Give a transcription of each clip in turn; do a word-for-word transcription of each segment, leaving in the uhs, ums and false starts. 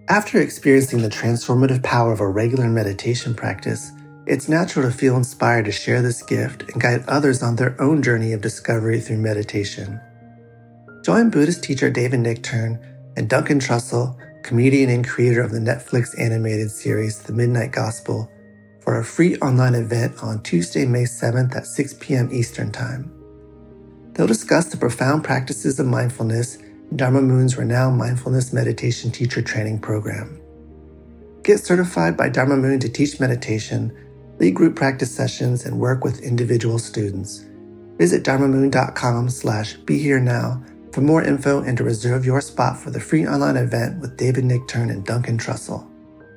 After experiencing the transformative power of a regular meditation practice, it's natural to feel inspired to share this gift and guide others on their own journey of discovery through meditation. Join Buddhist teacher David Nichtern and Duncan Trussell, comedian and creator of the Netflix animated series The Midnight Gospel, for a free online event on Tuesday, May seventh at six p.m. Eastern Time. They'll discuss the profound practices of mindfulness in Dharma Moon's renowned mindfulness meditation teacher training program. Get certified by Dharma Moon to teach meditation, lead group practice sessions, and work with individual students. Visit dharmamoon.com slash be here now for more info and to reserve your spot for the free online event with David Nichtern and Duncan Trussell.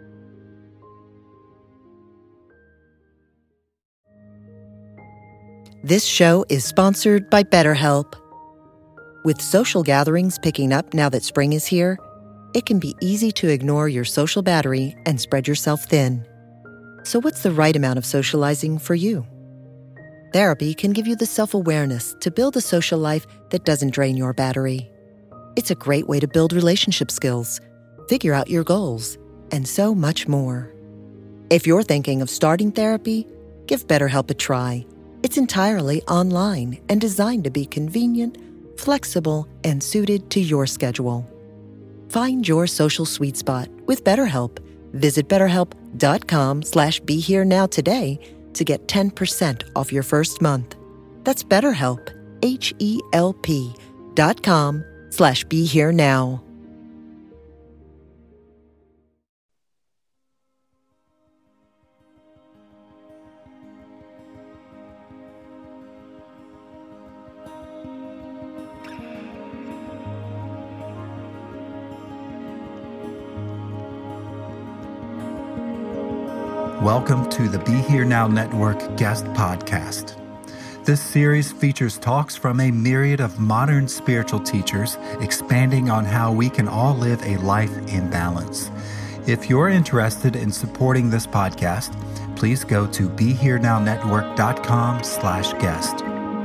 This show is sponsored by BetterHelp. With social gatherings picking up now that spring is here, it can be easy to ignore your social battery and spread yourself thin. So what's the right amount of socializing for you? Therapy can give you the self-awareness to build a social life that doesn't drain your battery. It's a great way to build relationship skills, figure out your goals, and so much more. If you're thinking of starting therapy, give BetterHelp a try. It's entirely online and designed to be convenient, flexible, and suited to your schedule. Find your social sweet spot with BetterHelp. Visit betterhelp.com slash be here now today to get ten percent off your first month. That's BetterHelp, H-E-L-P dot com slash be here now. Welcome to the Be Here Now Network guest podcast. This series features talks from a myriad of modern spiritual teachers expanding on how we can all live a life in balance. If you're interested in supporting this podcast, please go to BeHereNowNetwork.com slash guest.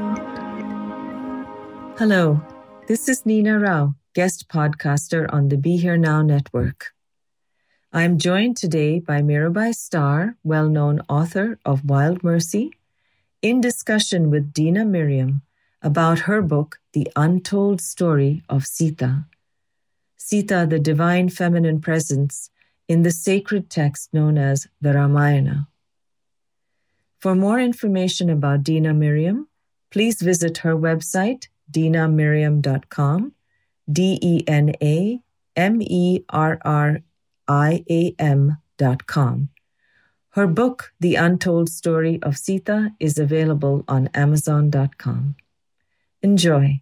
Hello, this is Nina Rao, guest podcaster on the Be Here Now Network. I'm joined today by Mirabai Starr, well-known author of Wild Mercy, in discussion with Dina Miriam about her book, The Untold Story of Sita. Sita, the divine feminine presence in the sacred text known as the Ramayana. For more information about Dina Miriam, please visit her website, dina miriam dot com, D E N A M E R R I A M dot com. Her book, The Untold Story of Sita, is available on amazon dot com. Enjoy.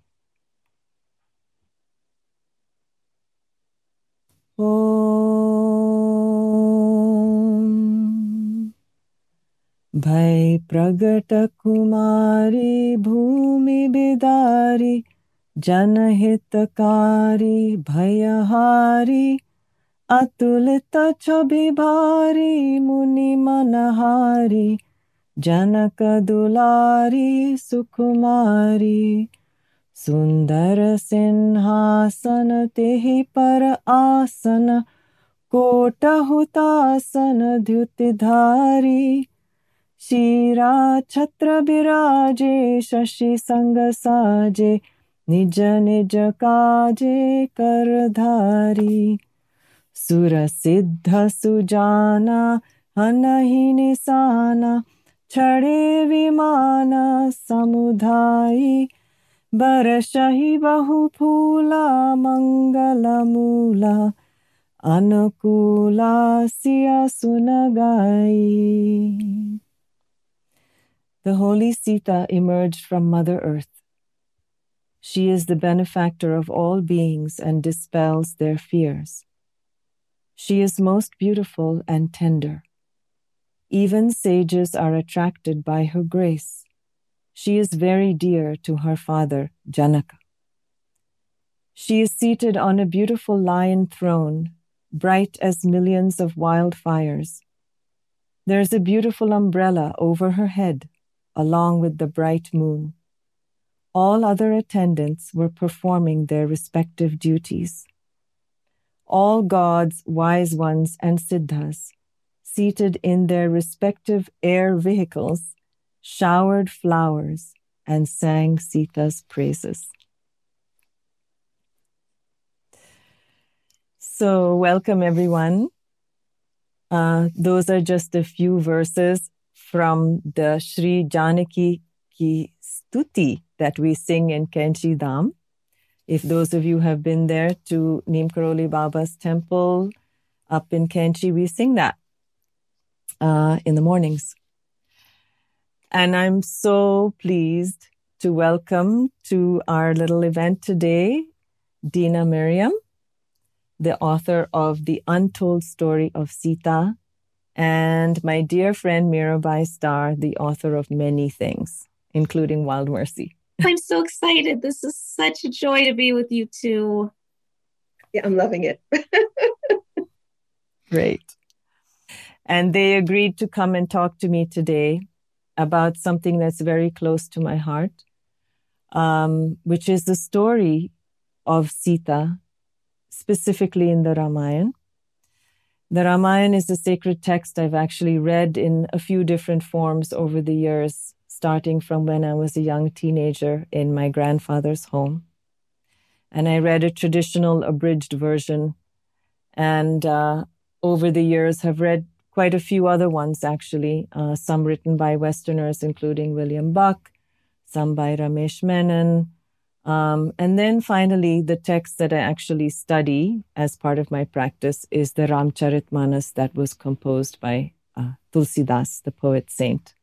Om Bhai Pragata Kumari Bhumi Bidari Janahitakari Bhayahari Atulita Chabibari Muni Manahari Janaka Dulari Sukumari Sundara Sinhasana Tehi Para Asana Kota Hutasana Dhyutidhari Shira Chhatra Biraje Shashi Sanga Saje Nija Nija Kaje Kardhari Sura Siddha Sujana Hanahi Nisana Chade Vimana Samudhai Barashahi Bahupula Mangala Mula Anukula Siya Sunagai. The holy Sita emerged from Mother Earth. She is the benefactor of all beings and dispels their fears. She is most beautiful and tender. Even sages are attracted by her grace. She is very dear to her father, Janaka. She is seated on a beautiful lion throne, bright as millions of wildfires. There is a beautiful umbrella over her head, along with the bright moon. All other attendants were performing their respective duties. all gods, wise ones, and siddhas, seated in their respective air vehicles, showered flowers and sang Sita's praises. So welcome, everyone. Uh, those are just a few verses from the Sri Janaki Ki Stuti that we sing in Kainchi Dham. If those of you have been there to Neem Karoli Baba's temple up in Kainchi, we sing that uh, in the mornings. And I'm so pleased to welcome to our little event today, Dina Miriam, the author of The Untold Story of Sita, and my dear friend Mirabai Starr, the author of many things, including Wild Mercy. I'm so excited. This is such a joy to be with you two. Yeah, I'm loving it. Great. And they agreed to come and talk to me today about something that's very close to my heart, um, which is the story of Sita, specifically in the Ramayana. The Ramayana is a sacred text I've actually read in a few different forms over the years, starting from when I was a young teenager in my grandfather's home. And I read a traditional abridged version, and uh, over the years have read quite a few other ones, actually, uh, some written by Westerners, including William Buck, some by Ramesh Menon. Um, and then finally, the text that I actually study as part of my practice is the Ramcharitmanas that was composed by uh, Tulsidas, the poet saint.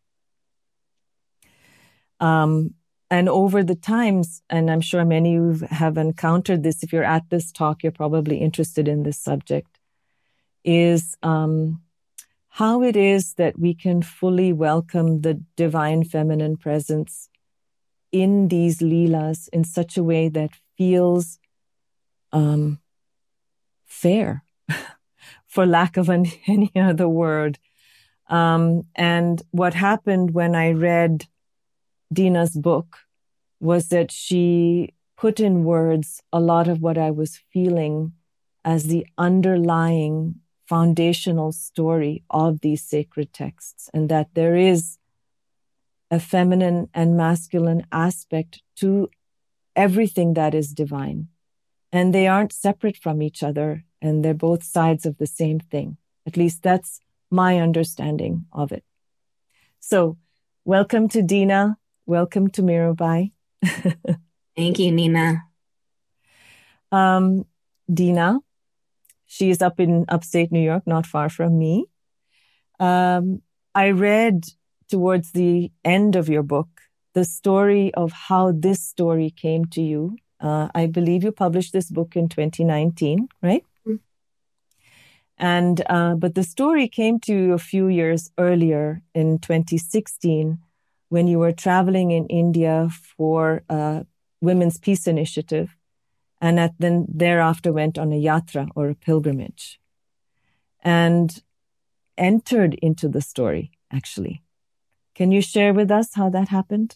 Um, and over the times, and I'm sure many of you have encountered this, if you're at this talk, you're probably interested in this subject, is um, how it is that we can fully welcome the divine feminine presence in these leelas in such a way that feels um, fair, for lack of an, any other word. Um, and what happened when I read Dina's book was that she put in words a lot of what I was feeling as the underlying foundational story of these sacred texts, and that there is a feminine and masculine aspect to everything that is divine. And they aren't separate from each other, and they're both sides of the same thing. At least that's my understanding of it. So welcome to Dina. Welcome to Mirabai. Thank you, Nina. Um, Dina, she is up in upstate New York, not far from me. Um, I read towards the end of your book the story of how this story came to you. Uh, I believe you published this book in twenty nineteen, right? Mm-hmm. And uh, but the story came to you a few years earlier in twenty sixteen, when you were traveling in India for a Women's Peace Initiative, and at then thereafter went on a yatra, or a pilgrimage, and entered into the story, actually. Can you share with us how that happened?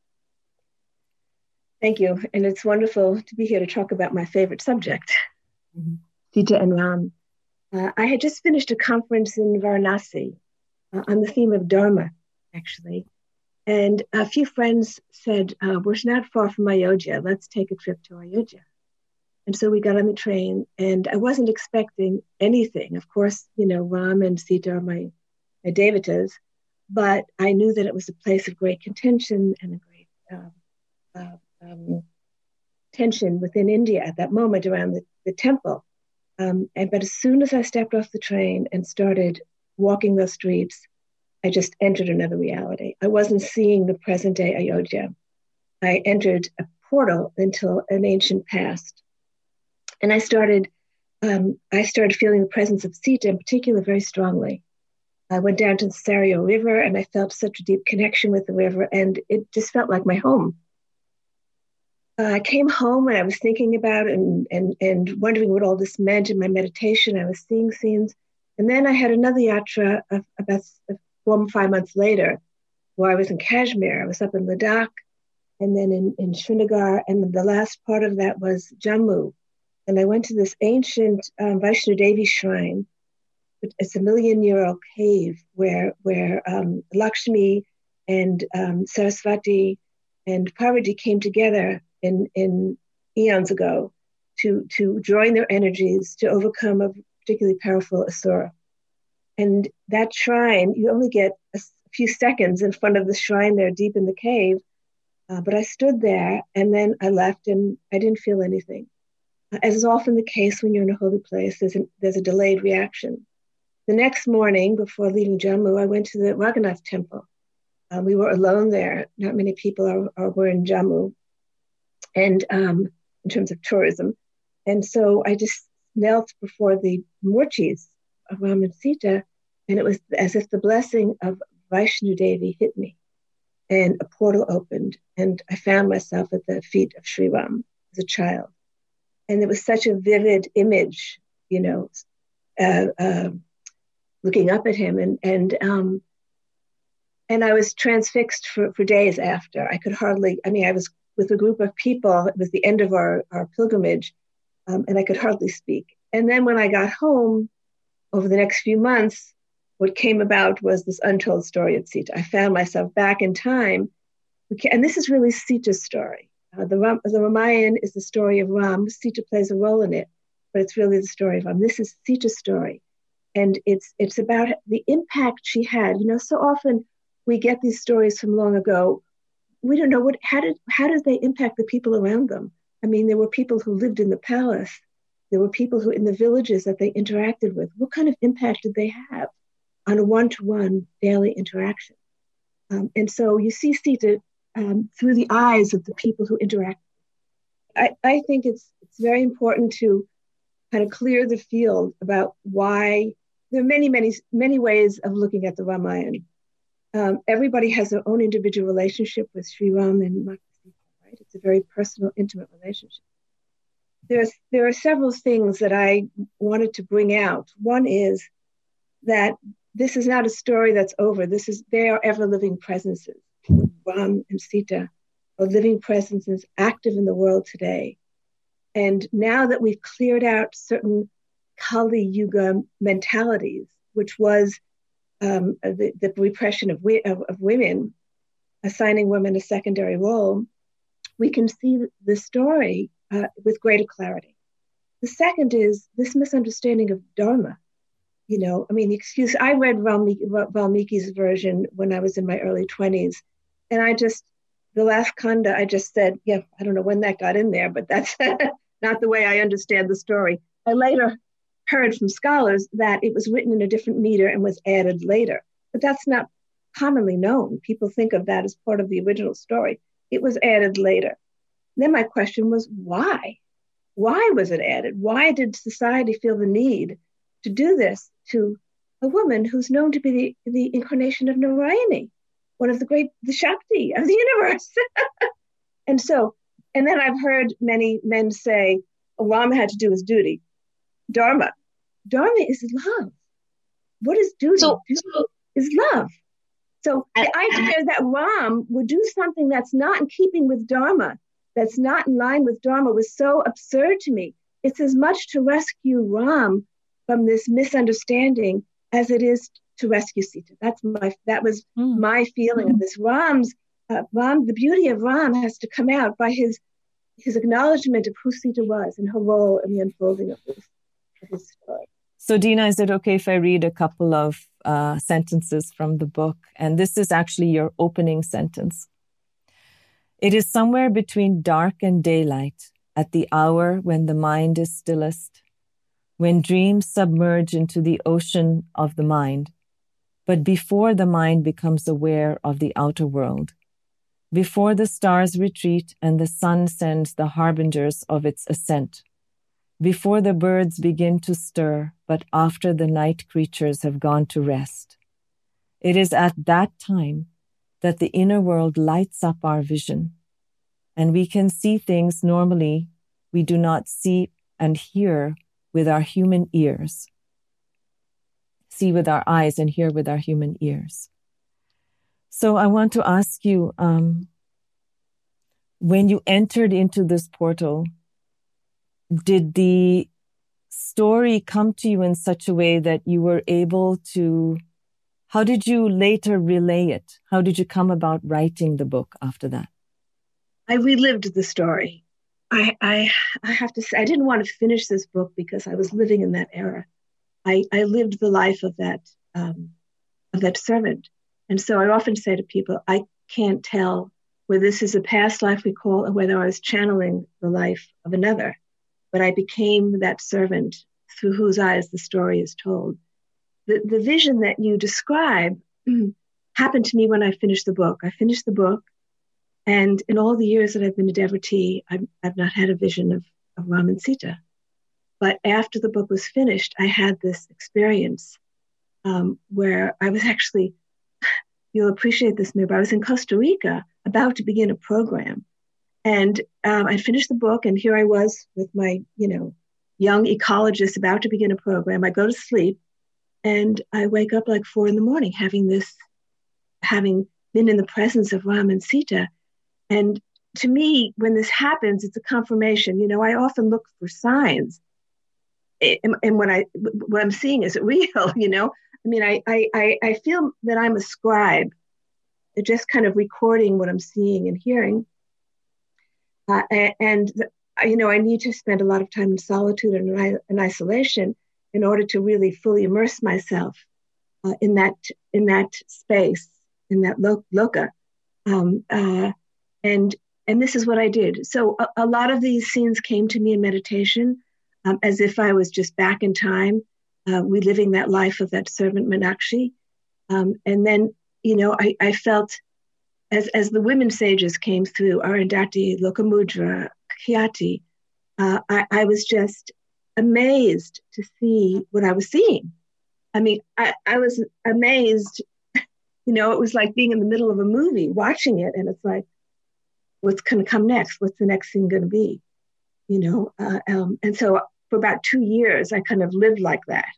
Thank you. And it's wonderful to be here to talk about my favorite subject, mm-hmm. Sita and Ram. Uh, I had just finished a conference in Varanasi uh, on the theme of Dharma, actually. And a few friends said, uh, we're not far from Ayodhya. Let's take a trip to Ayodhya. And so we got on the train, and I wasn't expecting anything. Of course, you know, Ram and Sita are my, my devatas, but I knew that it was a place of great contention and a great uh, uh, um, tension within India at that moment around the, the temple. Um, and but as soon as I stepped off the train and started walking those streets, I just entered another reality. I wasn't seeing the present day Ayodhya. I entered a portal into an ancient past. And I started, um, I started feeling the presence of Sita in particular very strongly. I went down to the Sario River, and I felt such a deep connection with the river, and it just felt like my home. Uh, I came home and I was thinking about it and, and, and wondering what all this meant in my meditation. I was seeing scenes. And then I had another yatra of, about four or five months later, where I was in Kashmir. I was up in Ladakh, and then in, in Srinagar, and the last part of that was Jammu. and I went to this ancient um, Vaishno Devi shrine. It's a million-year-old cave where where um, Lakshmi and um, Saraswati and Parvati came together in, in eons ago to, to join their energies to overcome a particularly powerful asura. And that shrine, you only get a few seconds in front of the shrine there deep in the cave. Uh, but I stood there and then I left and I didn't feel anything. Uh, as is often the case when you're in a holy place, there's, an, there's a delayed reaction. The next morning before leaving Jammu, I went to the Raghunath temple. Uh, we were alone there. Not many people are, are were in Jammu and um, in terms of tourism. And so I just knelt before the murtis of Ram and Sita, and it was as if the blessing of Vaishno Devi hit me, and a portal opened, and I found myself at the feet of Sri Ram as a child. And it was such a vivid image, you know, uh, uh, looking up at him, and and um, and I was transfixed for, for days after. I could hardly, I mean, I was with a group of people. It was the end of our, our pilgrimage, um, and I could hardly speak. And then when I got home, over the next few months, what came about was this untold story of Sita. I found myself back in time, and this is really Sita's story. Uh, the, Ram, the Ramayana is the story of Ram. Sita plays a role in it, but it's really the story of Ram. This is Sita's story, and it's it's about the impact she had. You know, so often we get these stories from long ago. We don't know what how did how did they impact the people around them. I mean, there were people who lived in the palace. There were people who in the villages that they interacted with. What kind of impact did they have on a one-to-one daily interaction? Um, and so you see Sita um, through the eyes of the people who interact. I, I think it's it's very important to kind of clear the field about why there are many, many, many ways of looking at the Ramayana. Um, everybody has their own individual relationship with Sri Ram and Mata Sita, right? It's a very personal, intimate relationship. There's, there are several things that I wanted to bring out. One is that this is not a story that's over. This is, they are ever-living presences. Ram and Sita are living presences active in the world today. And now that we've cleared out certain Kali Yuga mentalities, which was um, the, the repression of, we, of, of women, assigning women a secondary role, we can see the story uh, with greater clarity. The second is this misunderstanding of Dharma. You know, I mean, excuse, I read Valmiki, Valmiki's version when I was in my early twenties. And I just, the last kanda, I just said, yeah, I don't know when that got in there, but that's not the way I understand the story. I later heard from scholars that it was written in a different meter and was added later. But that's not commonly known. People think of that as part of the original story. It was added later. Then my question was, why? Why was it added? Why did society feel the need to do this to a woman who's known to be the, the incarnation of Narayani, one of the great, the Shakti of the universe? And so, and then I've heard many men say, oh, Rama had to do his duty. Dharma. Dharma is love. What is duty? So, duty is love. So the idea that Ram would do something that's not in keeping with Dharma, that's not in line with Dharma, was so absurd to me. It's as much to rescue Ram from this misunderstanding as it is to rescue Sita. That's my, that was mm. my feeling mm. of this. Ram's, uh, Ram, the beauty of Ram has to come out by his his acknowledgement of who Sita was and her role in the unfolding of this, of his story. So Dina, is it okay if I read a couple of uh, sentences from the book? And this is actually your opening sentence. It is somewhere between dark and daylight, at the hour when the mind is stillest, when dreams submerge into the ocean of the mind, but before the mind becomes aware of the outer world, before the stars retreat and the sun sends the harbingers of its ascent, before the birds begin to stir, but after the night creatures have gone to rest. It is at that time that the inner world lights up our vision, and we can see things normally we do not see and hear with our human ears. See with our eyes and hear with our human ears. So I want to ask you, um, when you entered into this portal, did the story come to you in such a way that you were able to, how did you later relay it? How did you come about writing the book after that? I relived the story. I, I, I have to say, I didn't want to finish this book because I was living in that era. I, I lived the life of that, um, of that servant. And so I often say to people, I can't tell whether this is a past life recall or whether I was channeling the life of another. But I became that servant through whose eyes the story is told. The, the vision that you describe happened to me when I finished the book. I finished the book, and in all the years that I've been a devotee, I've, I've not had a vision of, of Ram and Sita. But after the book was finished, I had this experience um, where I was actually, you'll appreciate this, Mir, but I was in Costa Rica about to begin a program. And um, I finished the book, and here I was with my, you know, young ecologist about to begin a program. I go to sleep, and I wake up like four in the morning, having this, having been in the presence of Ram and Sita. And to me, when this happens, it's a confirmation. You know, I often look for signs, and, and when I, what I'm seeing, is it real? You know, I mean, I, I, I feel that I'm a scribe, just kind of recording what I'm seeing and hearing. Uh, and, you know, I need to spend a lot of time in solitude and in isolation in order to really fully immerse myself uh, in that in that space, in that lo- loka. Um, uh, and and this is what I did. So a, a lot of these scenes came to me in meditation, um, as if I was just back in time, uh, reliving that life of that servant Meenakshi. Um, and then, you know, I, I felt, As as the women sages came through, Arundhati, Lokamudra, Khyati, uh, I, I was just amazed to see what I was seeing. I mean, I, I was amazed, you know, it was like being in the middle of a movie, watching it, and it's like, what's going to come next? What's the next thing going to be? You know, uh, um, and so for about two years, I kind of lived like that.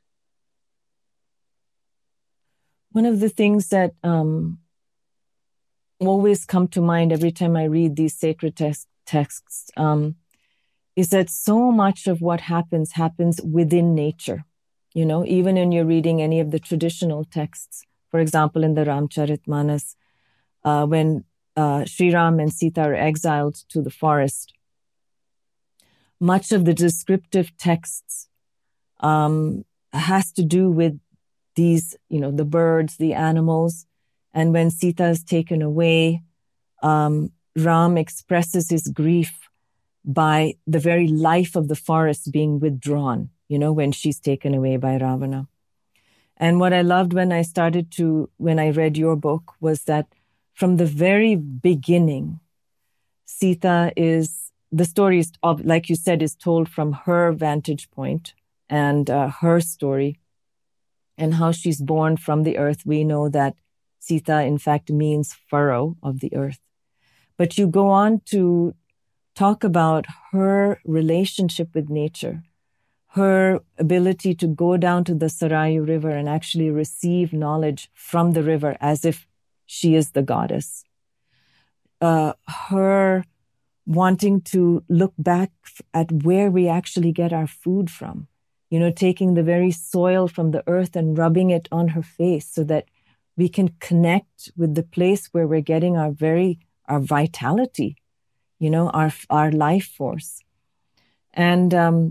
One of the things that um, always come to mind every time I read these sacred text, texts um, is that so much of what happens happens within nature. You know, even when you're reading any of the traditional texts, for example, in the Ramcharitmanas, uh, when uh, Sri Ram and Sita are exiled to the forest, much of the descriptive texts um, has to do with these, you know, the birds, the animals. And when Sita is taken away, um, Ram expresses his grief by the very life of the forest being withdrawn, you know, when she's taken away by Ravana. And what I loved when I started to, when I read your book, was that from the very beginning, Sita is, the story is, like you said, is told from her vantage point and uh, her story and how she's born from the earth. We know that Sita, in fact, means furrow of the earth. But you go on to talk about her relationship with nature, her ability to go down to the Sarayu River and actually receive knowledge from the river as if she is the goddess. Uh, her wanting to look back at where we actually get our food from, you know, taking the very soil from the earth and rubbing it on her face so that we can connect with the place where we're getting our very, our vitality, you know, our, our life force. And um,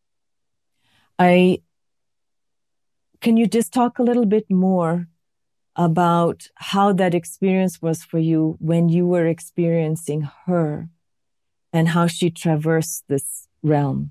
I, can you just talk a little bit more about how that experience was for you when you were experiencing her and how she traversed this realm?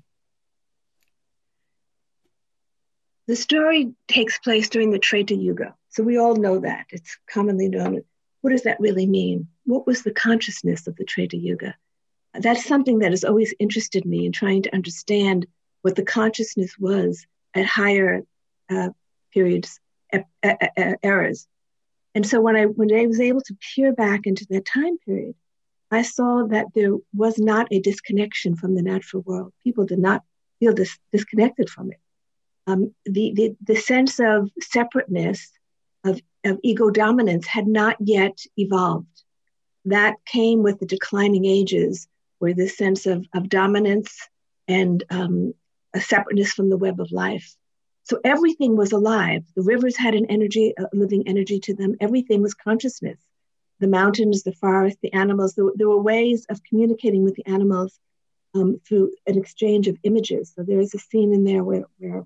The story takes place during the Treta Yuga. So we all know that. It's commonly known. What does that really mean? What was the consciousness of the Treta Yuga? That's something that has always interested me in trying to understand what the consciousness was at higher uh, periods, uh, uh, eras. And so when I, when I was able to peer back into that time period, I saw that there was not a disconnection from the natural world. People did not feel dis- disconnected from it. Um, the, the, the sense of separateness, of, of ego dominance had not yet evolved. That came with the declining ages, where this sense of, of dominance and um, a separateness from the web of life. So everything was alive. The rivers had an energy, a living energy to them. Everything was consciousness. The mountains, the forest, the animals. There, there were ways of communicating with the animals um, through an exchange of images. So there is a scene in there where, where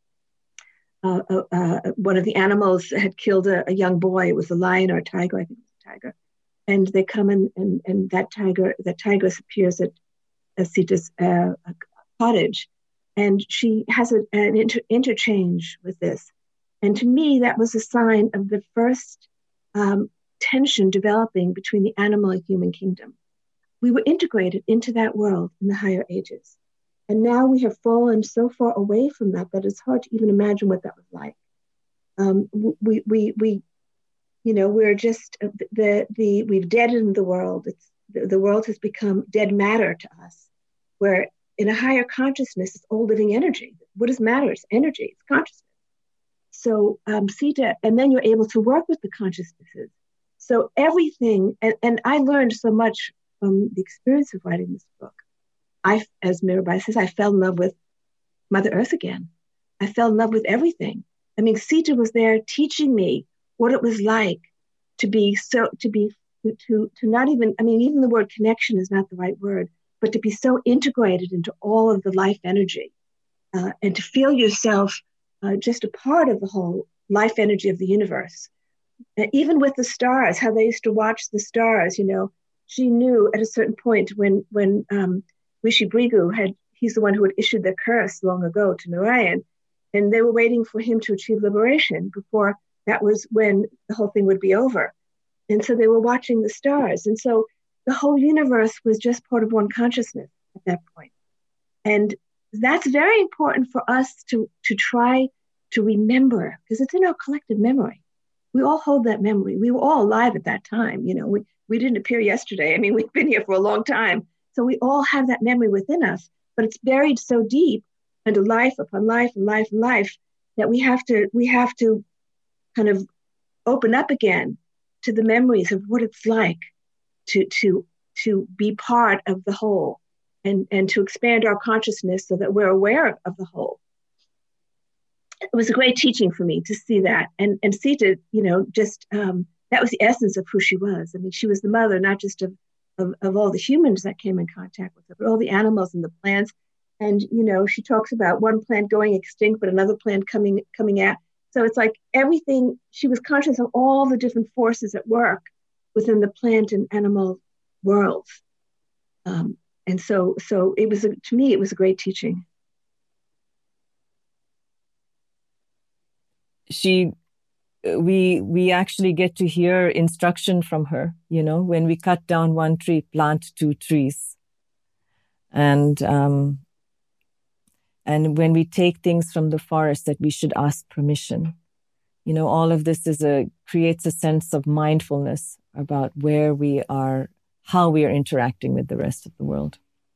uh, uh, uh, one of the animals had killed a, a young boy. It was a lion or a tiger, I think it was a tiger. And they come in, and, and that tiger, that tigress appears at, at Sita's uh, cottage. And she has a, an inter- interchange with this. And to me, that was a sign of the first um, tension developing between the animal and human kingdom. We were integrated into that world in the higher ages. And now we have fallen so far away from that that it's hard to even imagine what that was like. Um, we, we, we, you know, we're just, the, the, we've deadened the world. It's, the, the world has become dead matter to us, where in a higher consciousness, it's all living energy. What is matter? It's energy, it's consciousness. So um, Sita, and then you're able to work with the consciousnesses. So everything, and, and I learned so much from the experience of writing this book. I, as Mirabai says, I fell in love with Mother Earth again. I fell in love with everything. I mean, Sita was there teaching me what it was like to be so, to be, to, to, to not even, I mean, even the word connection is not the right word, but to be so integrated into all of the life energy uh, and to feel yourself uh, just a part of the whole life energy of the universe. Uh, even with the stars, how they used to watch the stars, you know, she knew at a certain point when, when um, Rishi Brigu had, he's the one who had issued the curse long ago to Narayan, and they were waiting for him to achieve liberation before that was when the whole thing would be over. And so they were watching the stars. And so the whole universe was just part of one consciousness at that point. And that's very important for us to, to try to remember, because it's in our collective memory. We all hold that memory. We were all alive at that time. You know, we, we didn't appear yesterday. I mean, we've been here for a long time. So we all have that memory within us, but it's buried so deep into life upon life and life and life that we have to, we have to kind of open up again to the memories of what it's like to to to be part of the whole, and and to expand our consciousness so that we're aware of, of the whole. It was a great teaching for me to see that, and and Sita, you know, just um, that was the essence of who she was. I mean, she was the mother not just of, of of all the humans that came in contact with her, but all the animals and the plants. And you know, she talks about one plant going extinct, but another plant coming coming out. So it's like everything. She was conscious of all the different forces at work within the plant and animal worlds. Um, and so, so it was, a, to me, it was a great teaching. She, we, we actually get to hear instruction from her, you know, when we cut down one tree, plant two trees. And, um, and when we take things from the forest, that we should ask permission. You know, all of this is a, creates a sense of mindfulness about where we are, how we are interacting with the rest of the world.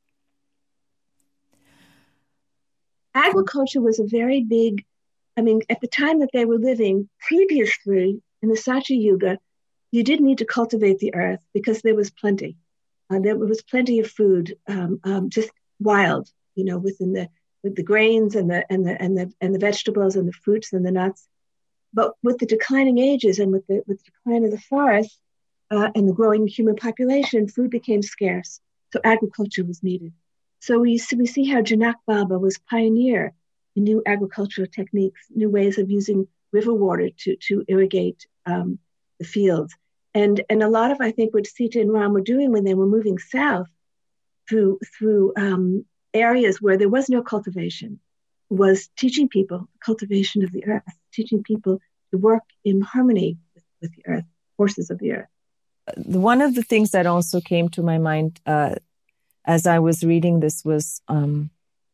Agriculture was a very big, I mean, at the time that they were living, previously in the Satya Yuga, you didn't need to cultivate the earth because there was plenty. Uh, there was plenty of food, um, um, just wild, you know, within the with the grains and the and the and the and the vegetables and the fruits and the nuts. But with the declining ages and with the with the decline of the forest uh, and the growing human population, food became scarce. So agriculture was needed. So we see, we see how Janak Baba was pioneer in new agricultural techniques, new ways of using river water to to irrigate um, the fields. And and a lot of, I think, what Sita and Ram were doing when they were moving south through through um, areas where there was no cultivation was teaching people cultivation of the earth, teaching people to work in harmony with, with the earth, forces of the earth. One of the things that also came to my mind uh, as I was reading this was um,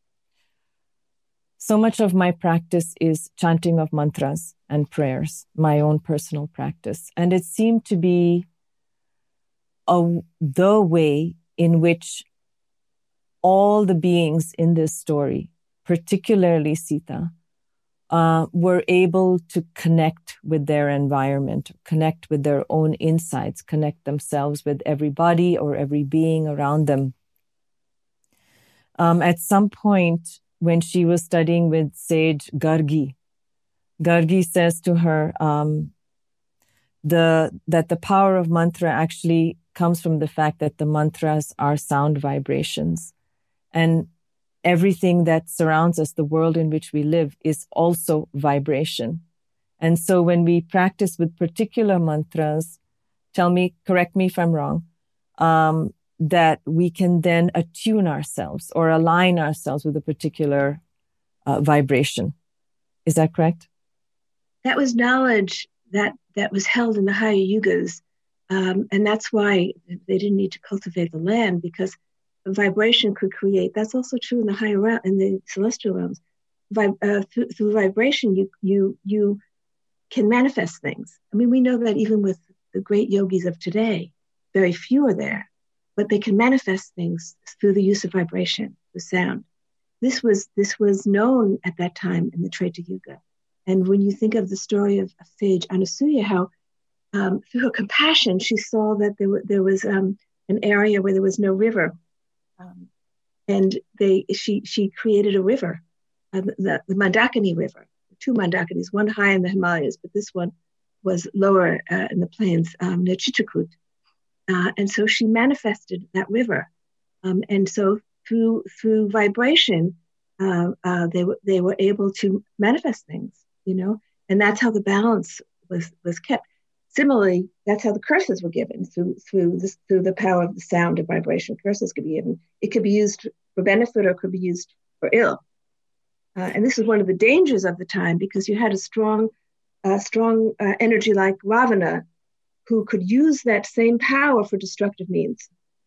so much of my practice is chanting of mantras and prayers, my own personal practice. And it seemed to be a, the way in which all the beings in this story, particularly Sita, uh, were able to connect with their environment, connect with their own insights, connect themselves with everybody or every being around them. Um, at some point when she was studying with sage Gargi, Gargi says to her um, the that the power of mantra actually comes from the fact that the mantras are sound vibrations. And everything that surrounds us, the world in which we live, is also vibration. And so when we practice with particular mantras, tell me, correct me if I'm wrong, um, that we can then attune ourselves or align ourselves with a particular uh, vibration. Is that correct? That was knowledge that, that was held in the higher yugas. Um, and that's why they didn't need to cultivate the land, because vibration could create. That's also true in the higher realm, in the celestial realms. Vib, uh, through, through vibration, you you you can manifest things. I mean, we know that even with the great yogis of today, very few are there, but they can manifest things through the use of vibration, the sound. This was this was known at that time in the Treta Yuga. And when you think of the story of, of sage Anasuya, how um, through her compassion, she saw that there, w- there was um, an area where there was no river. Um, and they, she, she created a river, uh, the, the Mandakini River, two Mandakinis, one high in the Himalayas, but this one was lower uh, in the plains um, near Chitrakoot. Uh, and so she manifested that river. Um, and so through through vibration, uh, uh, they, w- they were able to manifest things, you know, and that's how the balance was, was kept. Similarly, that's how the curses were given, through through this, through the power of the sound and vibration. Curses could be given. It could be used for benefit or it could be used for ill. Uh, and this is one of the dangers of the time, because you had a strong, uh, strong uh, energy like Ravana, who could use that same power for destructive means.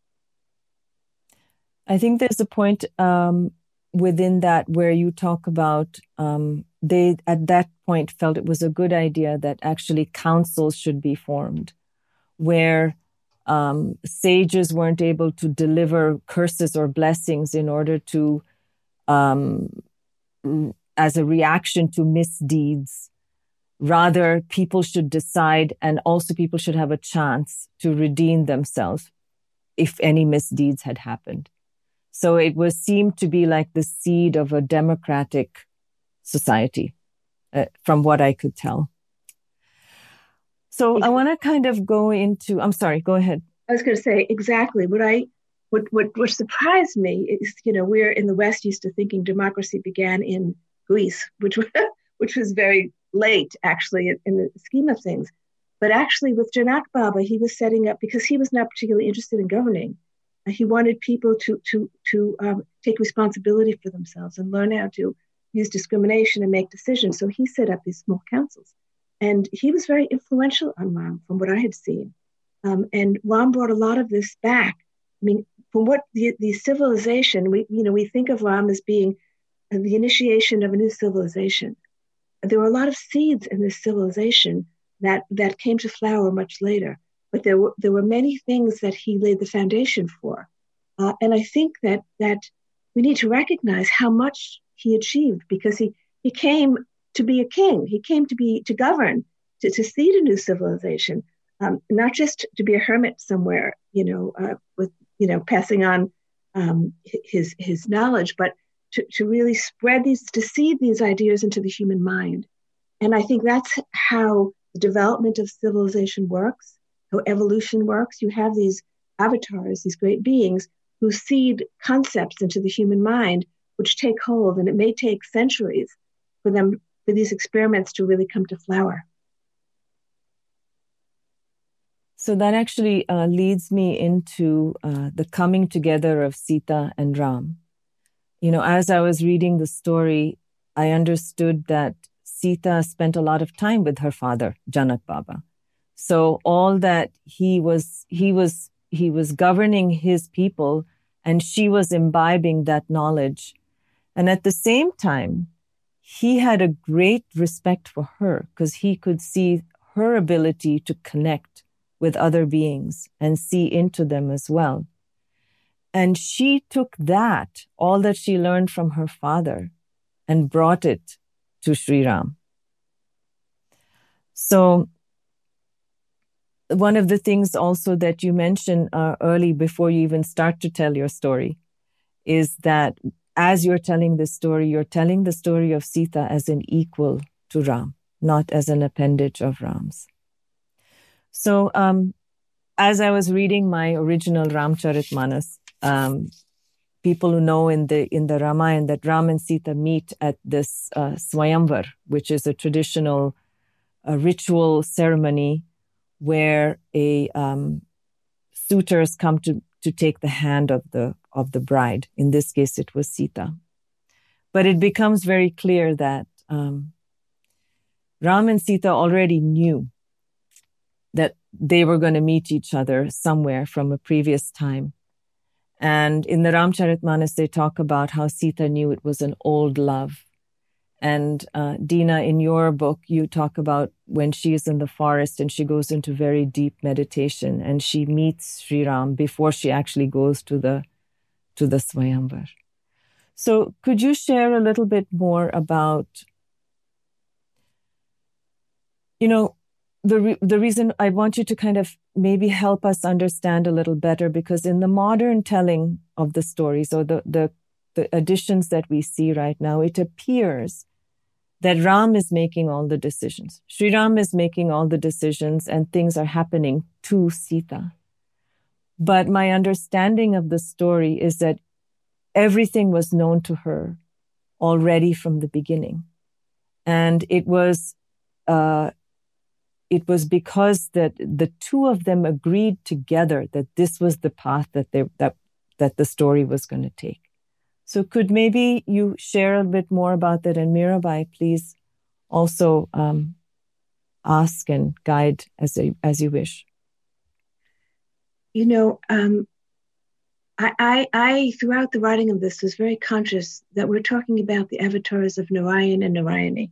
I think there's a point um, within that where you talk about um, they at that point felt it was a good idea that actually councils should be formed where um, sages weren't able to deliver curses or blessings in order to, um, as a reaction to misdeeds. Rather, people should decide, and also people should have a chance to redeem themselves if any misdeeds had happened. So it was seemed to be like the seed of a democratic society, uh, from what I could tell. So I want to kind of go into, I'm sorry, go ahead. I was going to say exactly what I, what, what, what surprised me is, you know, we're in the West used to thinking democracy began in Greece, which was, which was very late actually in, in the scheme of things. But actually with Janak Baba, he was setting up, because he was not particularly interested in governing. Uh, he wanted people to, to, to um, take responsibility for themselves and learn how to use discrimination and make decisions. So he set up these small councils. And he was very influential on Ram from what I had seen. Um, and Ram brought a lot of this back. I mean, from what the, the civilization, we, you know, we think of Ram as being uh, the initiation of a new civilization. There were a lot of seeds in this civilization that, that came to flower much later. But there were, there were many things that he laid the foundation for. Uh, and I think that, that we need to recognize how much he achieved, because he, he came to be a king. He came to be to govern, to, to seed a new civilization, um, not just to be a hermit somewhere, you know, uh, with you know passing on um, his his knowledge, but to, to really spread these, to seed these ideas into the human mind. And I think that's how the development of civilization works, how evolution works. You have these avatars, these great beings who seed concepts into the human mind, which take hold, and it may take centuries for them, for these experiments to really come to flower. So that actually uh, leads me into uh, the coming together of Sita and Ram. You know, as I was reading the story, I understood that Sita spent a lot of time with her father, Janak Baba. So all that he was, he was, he was governing his people, and she was imbibing that knowledge. And at the same time, he had a great respect for her, because he could see her ability to connect with other beings and see into them as well. And she took that, all that she learned from her father, and brought it to Sri Ram. So one of the things also that you mentioned uh, early, before you even start to tell your story, is that as you're telling this story, you're telling the story of Sita as an equal to Ram, not as an appendage of Ram's. So um, as I was reading my original Ramcharitmanas, um, people who know in the in the Ramayana that Ram and Sita meet at this uh, Swayamvar, which is a traditional uh, ritual ceremony where a um, suitors come to to take the hand of the of the bride. In this case, it was Sita. But it becomes very clear that um, Ram and Sita already knew that they were going to meet each other somewhere from a previous time. And in the Ramcharitmanas, they talk about how Sita knew it was an old love. And uh, Dina, in your book, you talk about when she is in the forest and she goes into very deep meditation and she meets Sri Ram before she actually goes to the to the Swayamvar. So could you share a little bit more about, you know, the re- the reason I want you to kind of maybe help us understand a little better, because in the modern telling of the stories or the the the additions that we see right now, it appears that Ram is making all the decisions. Sri Ram is making all the decisions and things are happening to Sita. But my understanding of the story is that everything was known to her already from the beginning. And it was uh, it was because that the two of them agreed together that this was the path that they that that the story was going to take. So could maybe you share a bit more about that? And Mirabai, please also um, ask and guide as a, as you wish. You know, um, I, I, I, throughout the writing of this, was very conscious that we're talking about the avatars of Narayan and Narayani.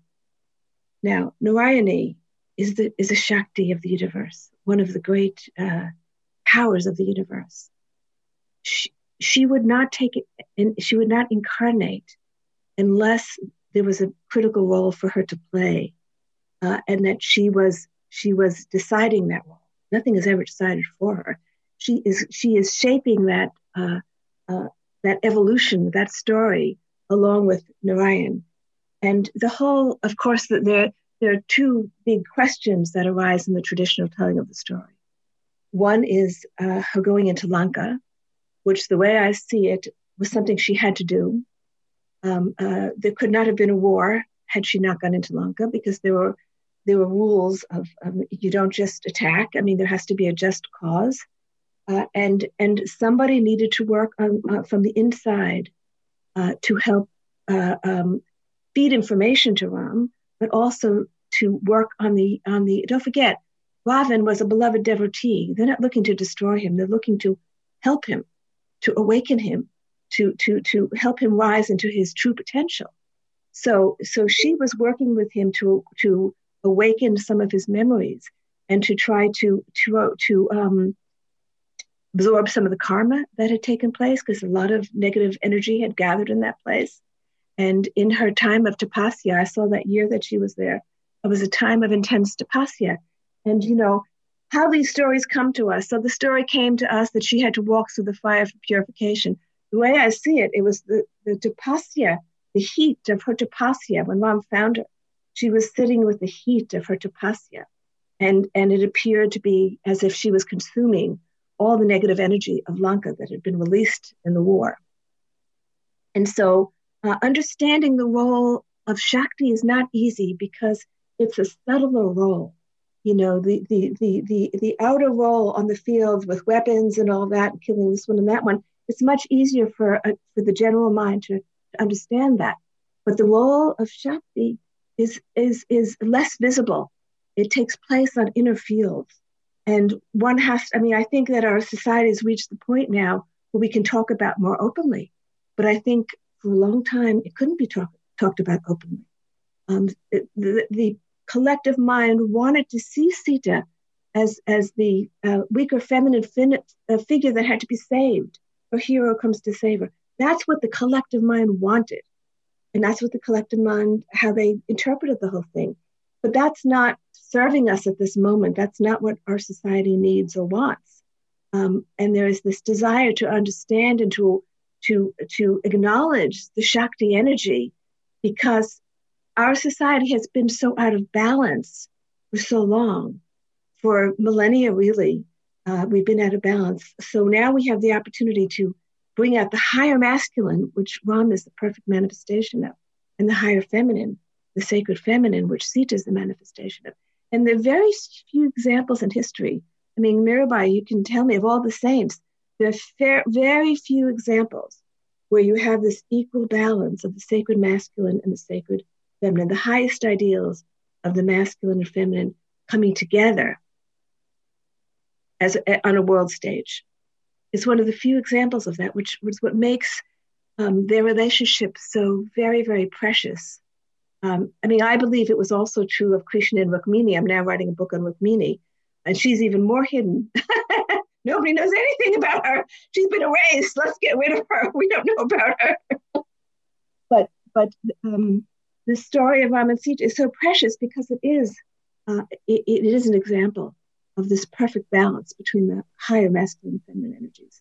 Now, Narayani is the is a Shakti of the universe, one of the great uh, powers of the universe. She, She would not take it, and she would not incarnate unless there was a critical role for her to play, uh, and that she was she was deciding that role. Nothing is ever decided for her. She is she is shaping that uh, uh, that evolution, that story, along with Narayan. And the whole, of course, there there are two big questions that arise in the traditional telling of the story. One is uh, her going into Lanka, which the way I see it was something she had to do. Um, uh, there could not have been a war had she not gone into Lanka, because there were there were rules of um, you don't just attack. I mean, there has to be a just cause, uh, and and somebody needed to work on, uh, from the inside uh, to help uh, um, feed information to Ram, but also to work on the on the. Don't forget, Ravan was a beloved devotee. They're not looking to destroy him. They're looking to help him, to awaken him, to to to help him rise into his true potential. So so she was working with him to to awaken some of his memories and to try to to to um, absorb some of the karma that had taken place, because a lot of negative energy had gathered in that place. And in her time of tapasya, I saw that year that she was there, it was a time of intense tapasya. And you know how these stories come to us. So the story came to us that she had to walk through the fire for purification. The way I see it, it was the, the tapasya, the heat of her tapasya. When Mom found her, she was sitting with the heat of her tapasya. And, and it appeared to be as if she was consuming all the negative energy of Lanka that had been released in the war. And so uh, understanding the role of Shakti is not easy, because it's a subtler role. You know, the, the the the the outer role on the field with weapons and all that, killing this one and that one, it's much easier for uh, for the general mind to, to understand that. But the role of Shakti is is is less visible. It takes place on inner fields. And one has, I mean, I think that our society has reached the point now where we can talk about more openly. But I think for a long time, it couldn't be talk, talked about openly. Um, it, the, the collective mind wanted to see Sita as as the uh, weaker feminine fin- uh, figure that had to be saved. Her hero comes to save her. That's what the collective mind wanted. And that's what the collective mind, how they interpreted the whole thing. But that's not serving us at this moment. That's not what our society needs or wants. Um, and there is this desire to understand and to to, to acknowledge the Shakti energy, because our society has been so out of balance for so long. For millennia, really, uh, we've been out of balance. So now we have the opportunity to bring out the higher masculine, which Ram is the perfect manifestation of, and the higher feminine, the sacred feminine, which Sita is the manifestation of. And there are very few examples in history. I mean, Mirabai, you can tell me of all the saints, there are fair, very few examples where you have this equal balance of the sacred masculine and the sacred feminine, the highest ideals of the masculine and feminine coming together as a, on a world stage. It's one of the few examples of that, which was what makes um, their relationship so very, very precious. Um, I mean, I believe it was also true of Krishna and Rukmini. I'm now writing a book on Rukmini, and she's even more hidden. Nobody knows anything about her. She's been erased. Let's get rid of her. We don't know about her. but but um, the story of Ram and Sita is so precious because it is uh, it, it is an example of this perfect balance between the higher masculine and feminine energies.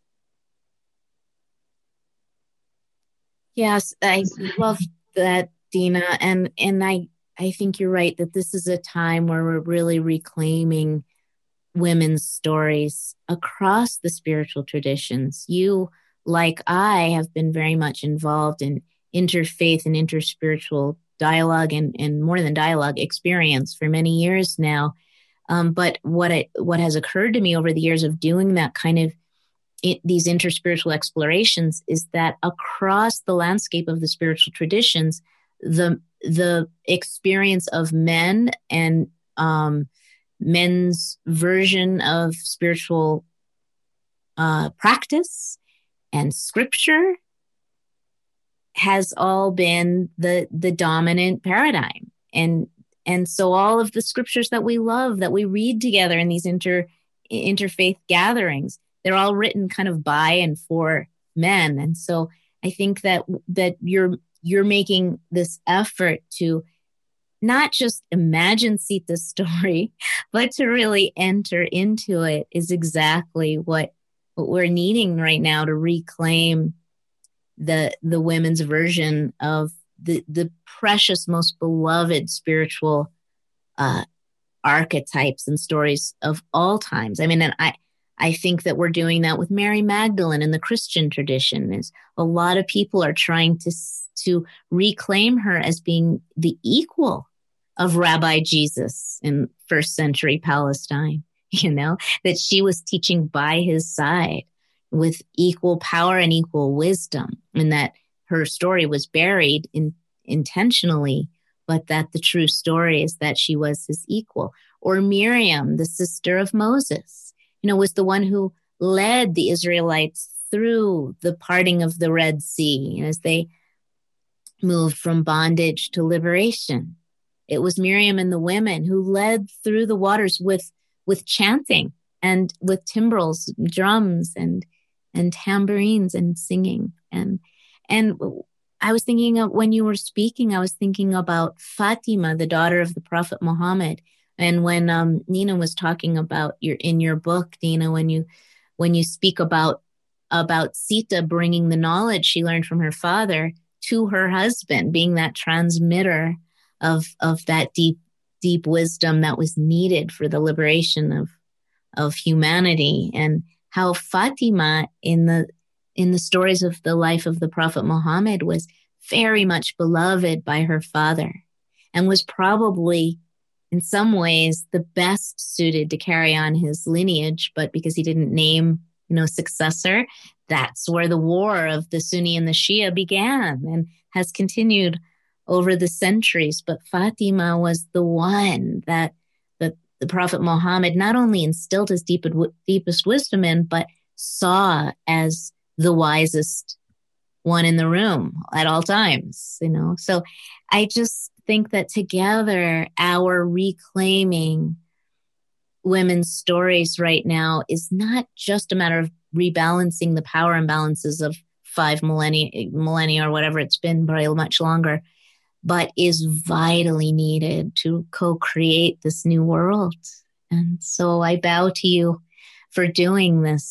Yes, I love that, Dina, and and I I think you're right that this is a time where we're really reclaiming women's stories across the spiritual traditions. You, like I, have been very much involved in interfaith and interspiritual dialogue and, and more than dialogue experience for many years now. Um, but what it, what has occurred to me over the years of doing that kind of it, these interspiritual explorations is that across the landscape of the spiritual traditions, the the experience of men and um, men's version of spiritual uh, practice and scripture has all been the the dominant paradigm. And and so all of the scriptures that we love, that we read together in these inter interfaith gatherings, they're all written kind of by and for men. And so I think that that you're you're making this effort to not just imagine Sita's story, but to really enter into it is exactly what, what we're needing right now to reclaim the the women's version of the, the precious, most beloved spiritual uh, archetypes and stories of all times. I mean, and I, I think that we're doing that with Mary Magdalene in the Christian tradition. Is a lot of people are trying to, to reclaim her as being the equal of Rabbi Jesus in first century Palestine, you know, that she was teaching by his side with equal power and equal wisdom, and that her story was buried in, intentionally, but that the true story is that she was his equal. Or Miriam, the sister of Moses, you know, was the one who led the Israelites through the parting of the Red Sea as they moved from bondage to liberation. It was Miriam and the women who led through the waters with, with chanting and with timbrels, drums and, and tambourines and singing. And, and I was thinking of, when you were speaking, I was thinking about Fatima, the daughter of the Prophet Muhammad. And when um, Nina was talking about your, in your book, Nina, when you, when you speak about, about Sita bringing the knowledge she learned from her father to her husband, being that transmitter of of that deep, deep wisdom that was needed for the liberation of of humanity, and how Fatima in the in the stories of the life of the Prophet Muhammad was very much beloved by her father, and was probably in some ways the best suited to carry on his lineage, but because he didn't name, you know, successor, that's where the war of the Sunni and the Shia began and has continued over the centuries. But Fatima was the one that the, the Prophet Muhammad not only instilled his deep, deepest wisdom in, but saw as the wisest one in the room at all times, you know. So I just think that together, our reclaiming women's stories right now is not just a matter of rebalancing the power imbalances of five millennia, millennia or whatever it's been, probably much longer, but is vitally needed to co-create this new world. And so I bow to you for doing this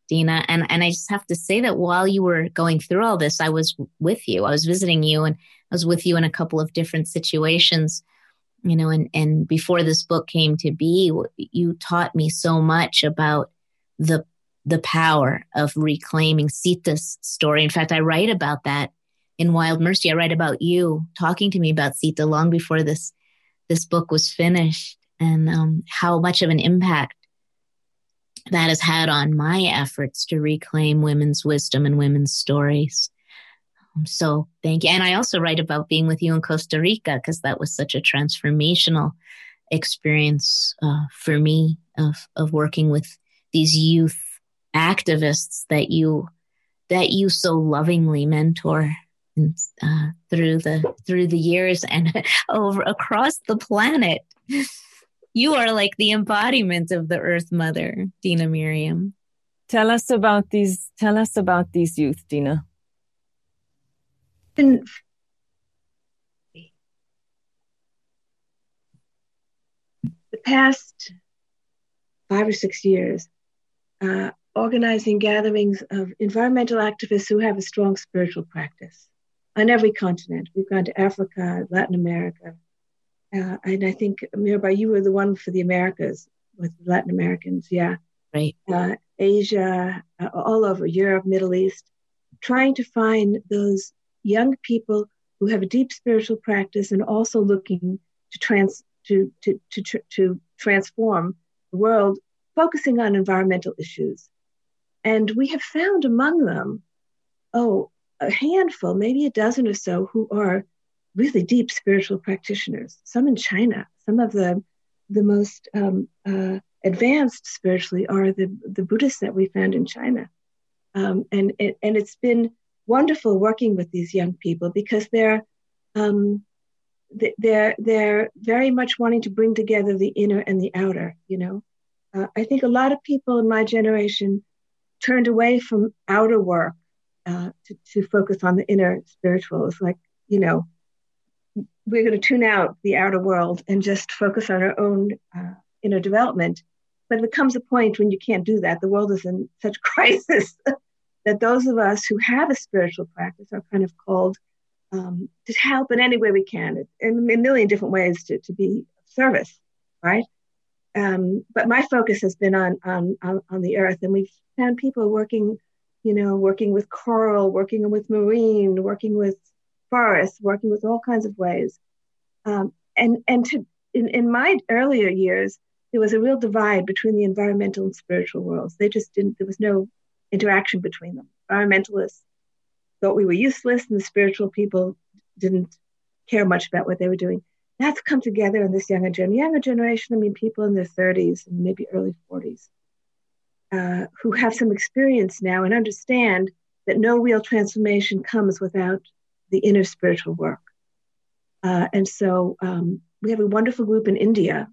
Dina. And, and I just have to say that while you were going through all this, I was with you. I was visiting you, and I was with you in a couple of different situations, you know, and, and before this book came to be, you taught me so much about the the power of reclaiming Sita's story. In fact, I write about that in Wild Mercy. I write about you talking to me about Sita long before this, this book was finished, and um, how much of an impact that has had on my efforts to reclaim women's wisdom and women's stories. Um, so thank you. And I also write about being with you in Costa Rica, because that was such a transformational experience uh, for me of, of working with these youth activists that you that you so lovingly mentor and, uh, through the through the years and over across the planet. You are like the embodiment of the Earth Mother, Dina Miriam. Tell us about these. Tell us about these youth, Dina. In the past five or six years, uh, organizing gatherings of environmental activists who have a strong spiritual practice on every continent. We've gone to Africa, Latin America, uh, and I think, Mirabai, you were the one for the Americas with Latin Americans, yeah. Right. Uh, Asia, uh, all over, Europe, Middle East, trying to find those young people who have a deep spiritual practice and also looking to trans to to to, to transform the world, focusing on environmental issues. And we have found among them, oh, a handful, maybe a dozen or so, who are really deep spiritual practitioners. Some in China, some of the the most um, uh, advanced spiritually are the, the Buddhists that we found in China. Um, and, it, and it's been wonderful working with these young people, because they're, um, they're, they're very much wanting to bring together the inner and the outer, you know. Uh, I think a lot of people in my generation turned away from outer work uh, to, to focus on the inner spiritual. It's like, you know, we're going to tune out the outer world and just focus on our own uh, inner development. But there comes a point when you can't do that. The world is in such crisis that those of us who have a spiritual practice are kind of called um, to help in any way we can, in a million different ways to, to be of service, right? Um, but my focus has been on, on, on, on the earth, and we've found people working, you know, working with coral, working with marine, working with forests, working with all kinds of ways. Um, and and to, in, in my earlier years, there was a real divide between the environmental and spiritual worlds. They just didn't, there was no interaction between them. Environmentalists thought we were useless, and the spiritual people didn't care much about what they were doing. That's come together in this younger generation. Younger generation, I mean, people in their thirties and maybe early forties, uh, who have some experience now and understand that no real transformation comes without the inner spiritual work. Uh, and so um, we have a wonderful group in India.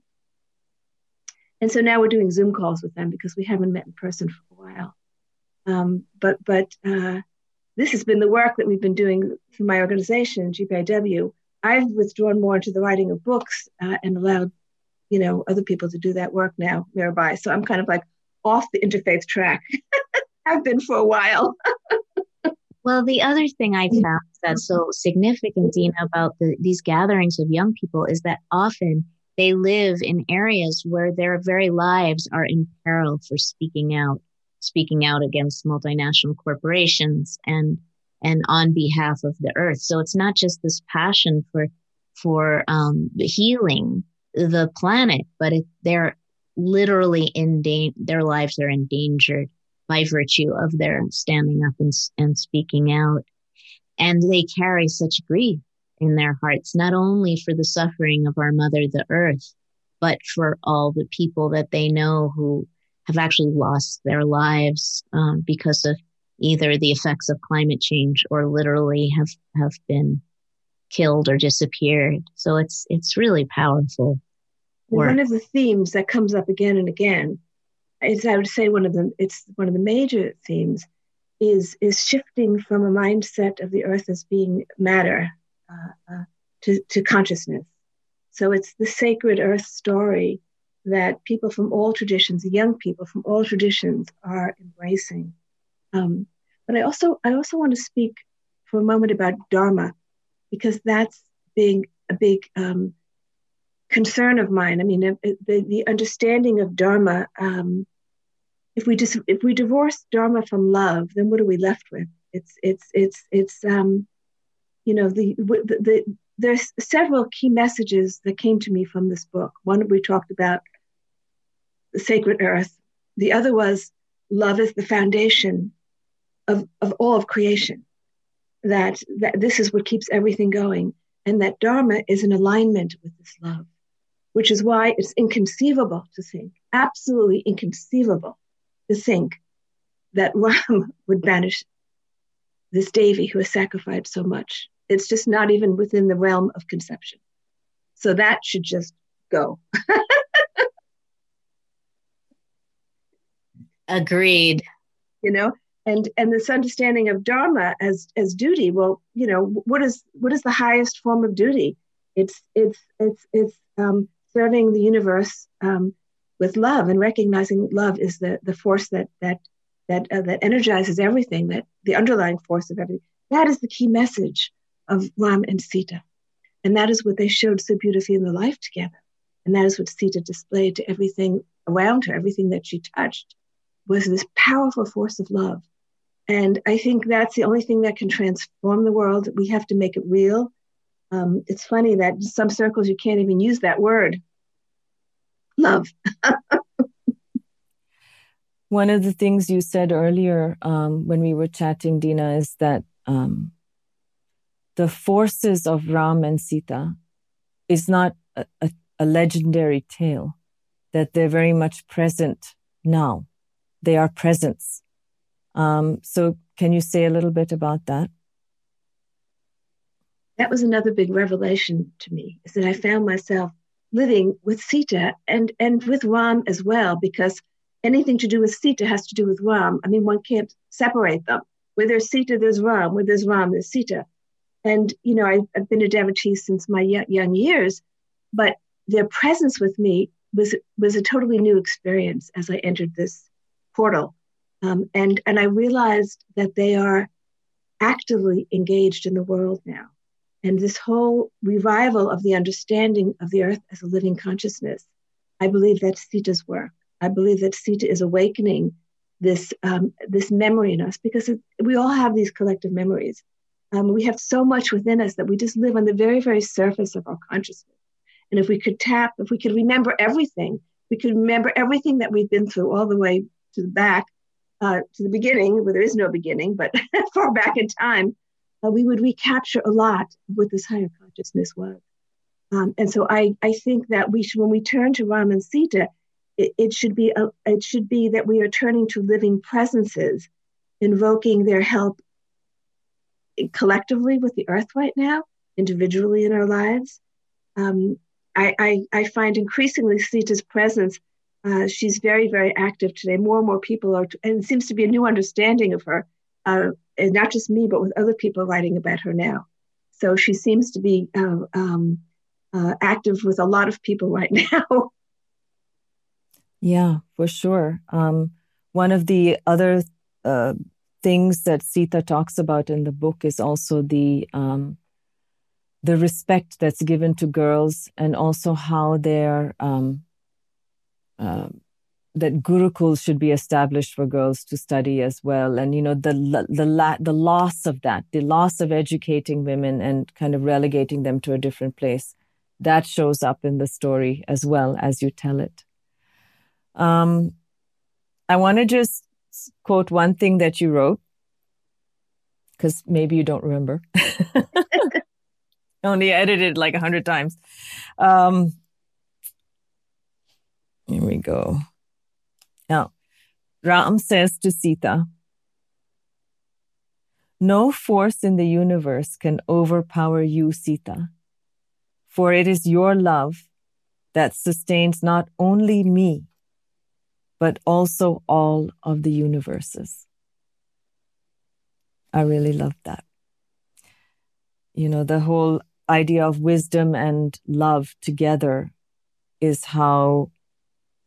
And so now we're doing Zoom calls with them because we haven't met in person for a while. Um, but but uh, this has been the work that we've been doing through my organization, G P I W. I've withdrawn more into the writing of books uh, and allowed, you know, other people to do that work now, thereby. So I'm kind of like off the interfaith track. I've been for a while. Well, the other thing I found that's so significant, Dina, about the, these gatherings of young people is that often they live in areas where their very lives are in peril for speaking out, speaking out against multinational corporations and and on behalf of the earth. So it's not just this passion for for um, healing the planet, but it, they're literally in da- their lives are endangered by virtue of their standing up and, and speaking out. And they carry such grief in their hearts, not only for the suffering of our mother, the earth, but for all the people that they know who have actually lost their lives um, because of either the effects of climate change or literally have, have been killed or disappeared. So it's it's really powerful work. One of the themes that comes up again and again is, I would say, one of the it's one of the major themes is is shifting from a mindset of the earth as being matter uh, uh, to to consciousness. So it's the sacred earth story that people from all traditions, young people from all traditions, are embracing. Um, but I also I also want to speak for a moment about Dharma, because that's being a big um, concern of mine. I mean, the, the understanding of Dharma. Um, if we just if we divorce Dharma from love, then what are we left with? It's it's it's it's um, you know the, the the there's several key messages that came to me from this book. One, we talked about the sacred earth. The other was love is the foundation of, of all of creation, that, that this is what keeps everything going, and that Dharma is in alignment with this love, which is why it's inconceivable to think, absolutely inconceivable to think that Ram would banish this Devi who has sacrificed so much. It's just not even within the realm of conception. So that should just go. Agreed. You know, and and this understanding of Dharma as as duty. Well, you know, what is what is the highest form of duty? It's it's it's it's um, serving the universe um, with love, and recognizing love is the the force that that that uh, that energizes everything. That the underlying force of everything. That is the key message of Ram and Sita, and that is what they showed so beautifully in their life together. And that is what Sita displayed to everything around her, everything that she touched, was this powerful force of love. And I think that's the only thing that can transform the world. We have to make it real. Um, it's funny that in some circles you can't even use that word, love. One of the things you said earlier um, when we were chatting, Dina, is that um, the forces of Ram and Sita is not a, a, a legendary tale, that they're very much present now. They are presence. Um, so can you say a little bit about that? That was another big revelation to me, is that I found myself living with Sita and, and with Ram as well, because anything to do with Sita has to do with Ram. I mean, one can't separate them. Where there's Sita, there's Ram. Where there's Ram, there's Sita. And, you know, I've, I've been a devotee since my young years, but their presence with me was was a totally new experience as I entered this portal. Um, and, and I realized that they are actively engaged in the world now. And this whole revival of the understanding of the earth as a living consciousness, I believe that's Sita's work. I believe that Sita is awakening this um, this memory in us, because it, we all have these collective memories. Um, we have so much within us that we just live on the very, very surface of our consciousness. And if we could tap, if we could remember everything, we could remember everything that we've been through all the way to the back, uh, to the beginning, where there is no beginning, but far back in time, uh, we would recapture a lot of what this higher consciousness was. Um, and so I, I think that we should, when we turn to Ram and Sita, it, it should be a, it should be that we are turning to living presences, invoking their help collectively with the earth right now, individually in our lives. Um, I, I, I find increasingly Sita's presence, uh, she's very, very active today. More and more people are, and it seems to be a new understanding of her, uh, and not just me, but with other people writing about her now. So she seems to be uh, um, uh, active with a lot of people right now. Yeah, for sure. Um, one of the other uh, things that Sita talks about in the book is also the um, the respect that's given to girls, and also how they're um, uh, that gurukuls should be established for girls to study as well. And you know the the la- the loss of that, the loss of educating women and kind of relegating them to a different place, that shows up in the story as well as you tell it. Um, I want to just quote one thing that you wrote, because maybe you don't remember. Only edited like a hundred times. Um, here we go. Now, Ram says to Sita, "No force in the universe can overpower you, Sita, for it is your love that sustains not only me, but also all of the universes." I really love that. You know, the whole idea of wisdom and love together is how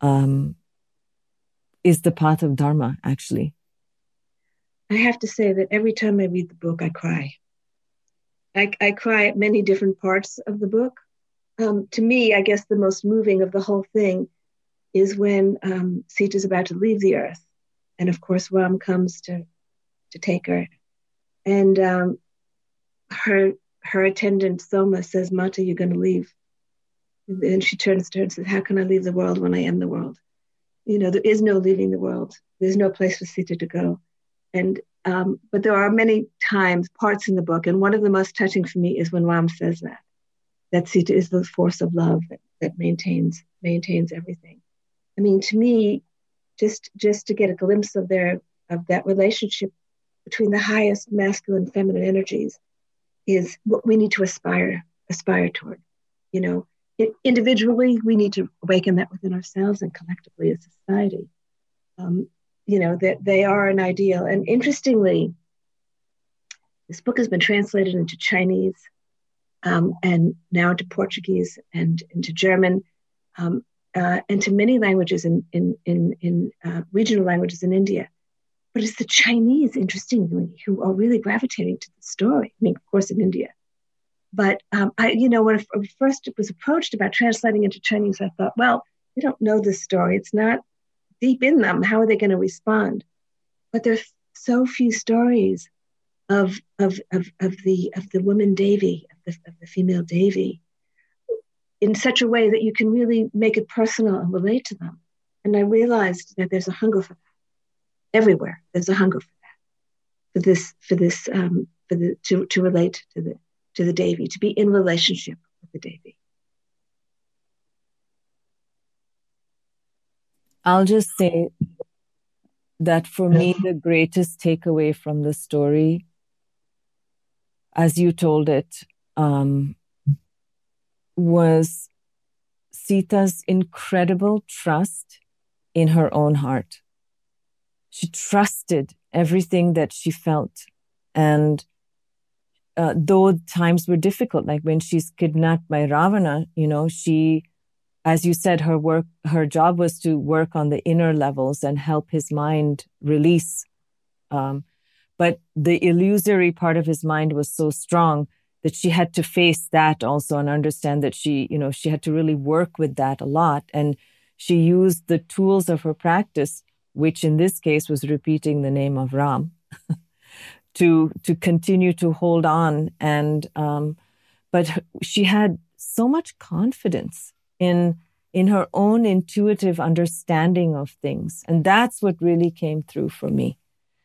um, is the path of Dharma, actually. I have to say that every time I read the book, I cry. I, I cry at many different parts of the book. Um, to me, I guess the most moving of the whole thing is when um, Sita is about to leave the earth. And of course, Ram comes to, to take her. And um, her her attendant, Soma, says, Mata, you're going to leave. And she turns to her and says, how can I leave the world when I am the world? You know, there is no leaving the world. There's no place for Sita to go. And um, but there are many times, parts in the book, and one of the most touching for me is when Ram says that, that Sita is the force of love that, that maintains maintains everything. I mean, to me, just just to get a glimpse of their of that relationship between the highest masculine and feminine energies is what we need to aspire aspire toward. You know, it, individually, we need to awaken that within ourselves, and collectively as society. Um, you know, that they are an ideal. And interestingly, this book has been translated into Chinese um, and now into Portuguese and into German um, uh, and to many languages in, in, in, in uh, regional languages in India. But it's the Chinese, interestingly, who are really gravitating to the story. I mean, of course, in India. But, um, I, you know, when I first was approached about translating into Chinese, I thought, well, they don't know this story. It's not deep in them. How are they going to respond? But there's so few stories of of of, of the of the woman Devi, of the, of the female Devi, in such a way that you can really make it personal and relate to them. And I realized that there's a hunger for that everywhere. There's a hunger for that, for this, for this, um, for the to to relate to the to the Devi, to be in relationship with the Devi. I'll just say that for me, the greatest takeaway from the story, as you told it, um, was Sita's incredible trust in her own heart. She trusted everything that she felt. And uh, though times were difficult, like when she's kidnapped by Ravana, you know, she... as you said, her work, her job was to work on the inner levels and help his mind release. Um, but the illusory part of his mind was so strong that she had to face that also and understand that she, you know, she had to really work with that a lot. And she used the tools of her practice, which in this case was repeating the name of Ram, to to continue to hold on. And um, but she had so much confidence in in her own intuitive understanding of things. And that's what really came through for me.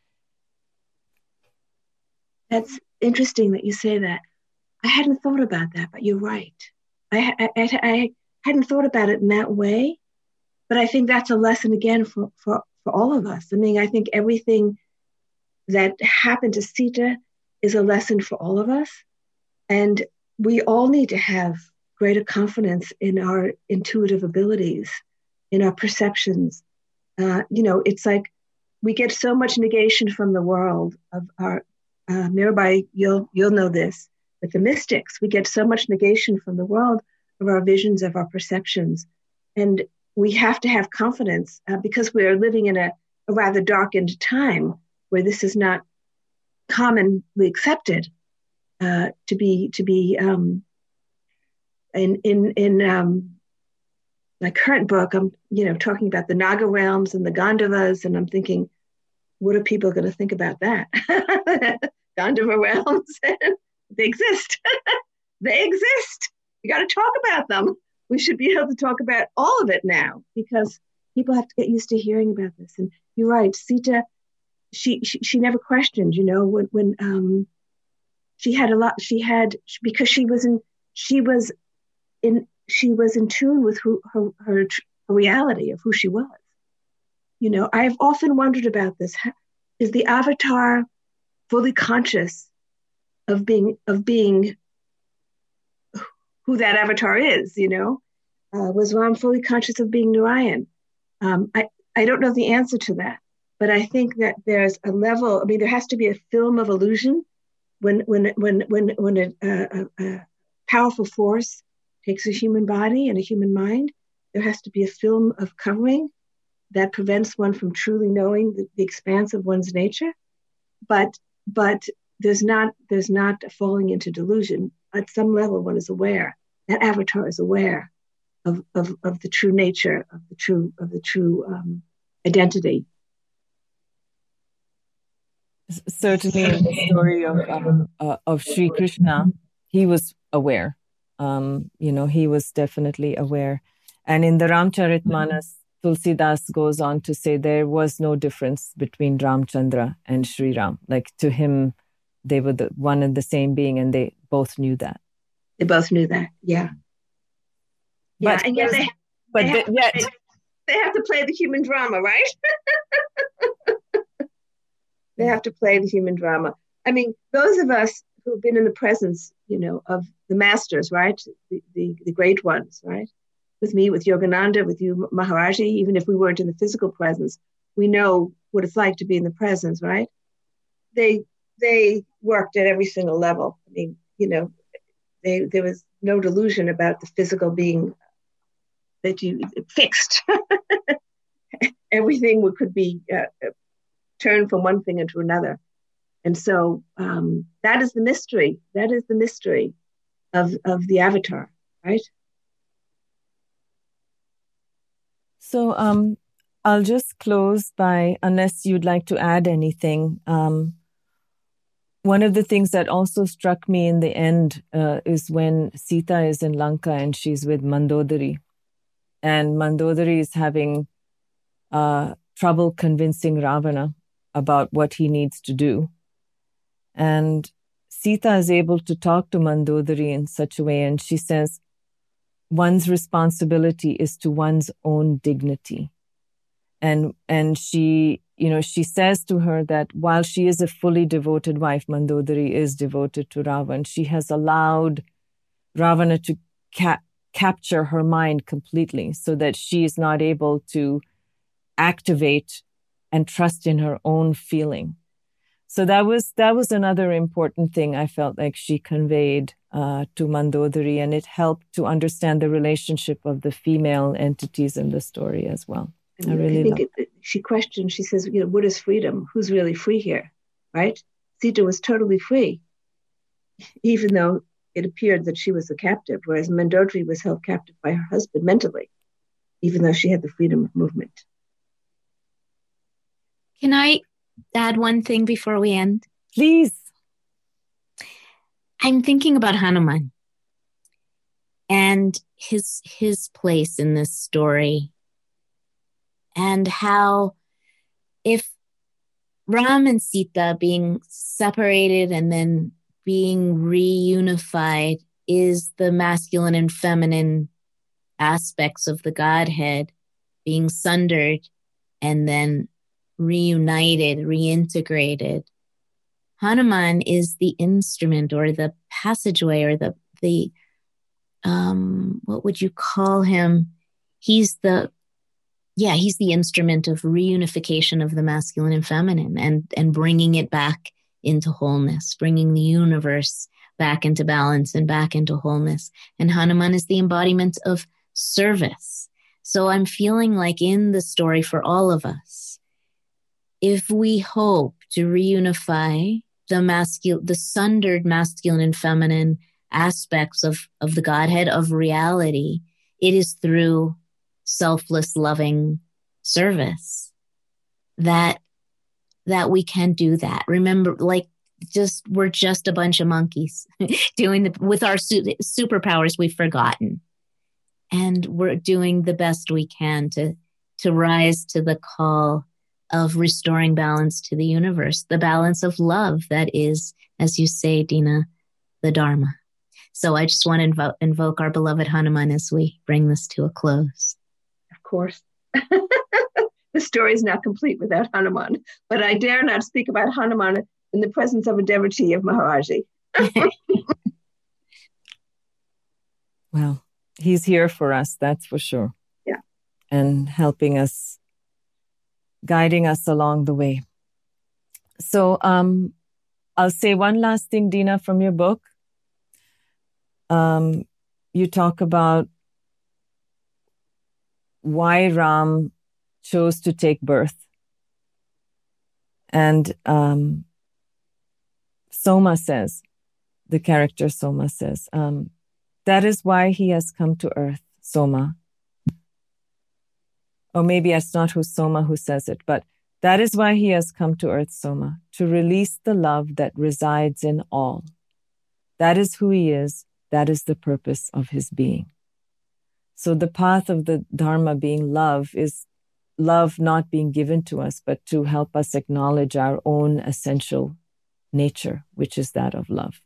That's interesting that you say that. I hadn't thought about that, but you're right. I, I, I, I hadn't thought about it in that way, but I think that's a lesson again for, for, for all of us. I mean, I think everything that happened to Sita is a lesson for all of us. And we all need to have greater confidence in our intuitive abilities, in our perceptions. Uh, you know, it's like we get so much negation from the world of our, uh, Mirabai, you'll, you'll know this, but the mystics, we get so much negation from the world of our visions, of our perceptions. And we have to have confidence uh, because we are living in a, a rather darkened time where this is not commonly accepted uh, to be, to be, um, In in in um, my current book, I'm you know talking about the Naga realms and the Gandharvas, and I'm thinking, what are people going to think about that? Gandharva realms, they exist. They exist. We got to talk about them. We should be able to talk about all of it now because people have to get used to hearing about this. And you're right, Sita, she she, she never questioned. You know when when um, she had a lot. She had because she was in she was. In she was in tune with who her, her her reality of who she was. You know, I've often wondered about this. Is the avatar fully conscious of being of being who that avatar is? You know, uh, was Ram fully conscious of being Narayan? Um, I I don't know the answer to that, but I think that there's a level. I mean, there has to be a film of illusion when when when when when a, a, a powerful force takes a human body and a human mind, there has to be a film of covering that prevents one from truly knowing the, the expanse of one's nature. But but there's not there's not falling into delusion. At some level, one is aware. That avatar is aware of of, of the true nature of the true of the true um, identity. Certainly, in the story of um, uh, of Sri Krishna, he was aware. Um, you know, he was definitely aware. And in the Ramcharitmanas, Tulsidas goes on to say there was no difference between Ramchandra and Sri Ram. Like, to him, they were the one and the same being, and they both knew that. They both knew that, yeah. But, yeah, and yet they, but they, have the, yet, play, they have to play the human drama, right? They have to play the human drama. I mean, those of us who have been in the presence, you know, of the masters, right? The, the, the great ones, right? With me, with Yogananda, with you, Maharaji, even if we weren't in the physical presence, we know what it's like to be in the presence, right? They they worked at every single level. I mean, you know, they, there was no delusion about the physical being that you fixed. Everything could be uh, turned from one thing into another. And so um, that is the mystery. That is the mystery of, of the avatar, right? So um, I'll just close by, unless you'd like to add anything. Um, one of the things that also struck me in the end uh, is when Sita is in Lanka and she's with Mandodari. And Mandodari is having uh, trouble convincing Ravana about what he needs to do. And Sita is able to talk to Mandodari in such a way, and she says, one's responsibility is to one's own dignity. And and she, you know, she says to her that while she is a fully devoted wife, Mandodari is devoted to Ravana. She has allowed Ravana to ca- capture her mind completely so that she is not able to activate and trust in her own feeling. So that was that was another important thing I felt like she conveyed uh, to Mandodari, and it helped to understand the relationship of the female entities in the story as well. I, I really I think it, it, she questioned, she says, you know, what is freedom? Who's really free here, right? Sita was totally free, even though it appeared that she was a captive, whereas Mandodari was held captive by her husband mentally, even though she had the freedom of movement. Can I add one thing before we end? Please. I'm thinking about Hanuman and his his place in this story, and how if Ram and Sita being separated and then being reunified is the masculine and feminine aspects of the Godhead being sundered and then reunited, reintegrated. Hanuman is the instrument or the passageway or the, the um, what would you call him? He's the, yeah, he's the instrument of reunification of the masculine and feminine and, and bringing it back into wholeness, bringing the universe back into balance and back into wholeness. And Hanuman is the embodiment of service. So I'm feeling like in the story for all of us, if we hope to reunify the masculine, the sundered masculine and feminine aspects of, of the Godhead, of reality, it is through selfless, loving service that, that we can do that. Remember, like, just, we're just a bunch of monkeys doing the, with our su- superpowers we've forgotten. And we're doing the best we can to, to rise to the call of restoring balance to the universe, the balance of love that is, as you say, Dina, the Dharma. So I just want to invo- invoke our beloved Hanuman as we bring this to a close. Of course. The story is not complete without Hanuman, but I dare not speak about Hanuman in the presence of a devotee of Maharaji. Well, he's here for us, that's for sure. Yeah. And helping us, guiding us along the way. So um, I'll say one last thing, Dina, from your book. Um, you talk about why Ram chose to take birth. And um, Soma says, the character Soma says, um, that is why he has come to earth, Soma. Or maybe it's not who Soma who says it, but that is why he has come to earth, Soma, to release the love that resides in all. That is who he is. That is the purpose of his being. So the path of the Dharma being love is love not being given to us, but to help us acknowledge our own essential nature, which is that of love.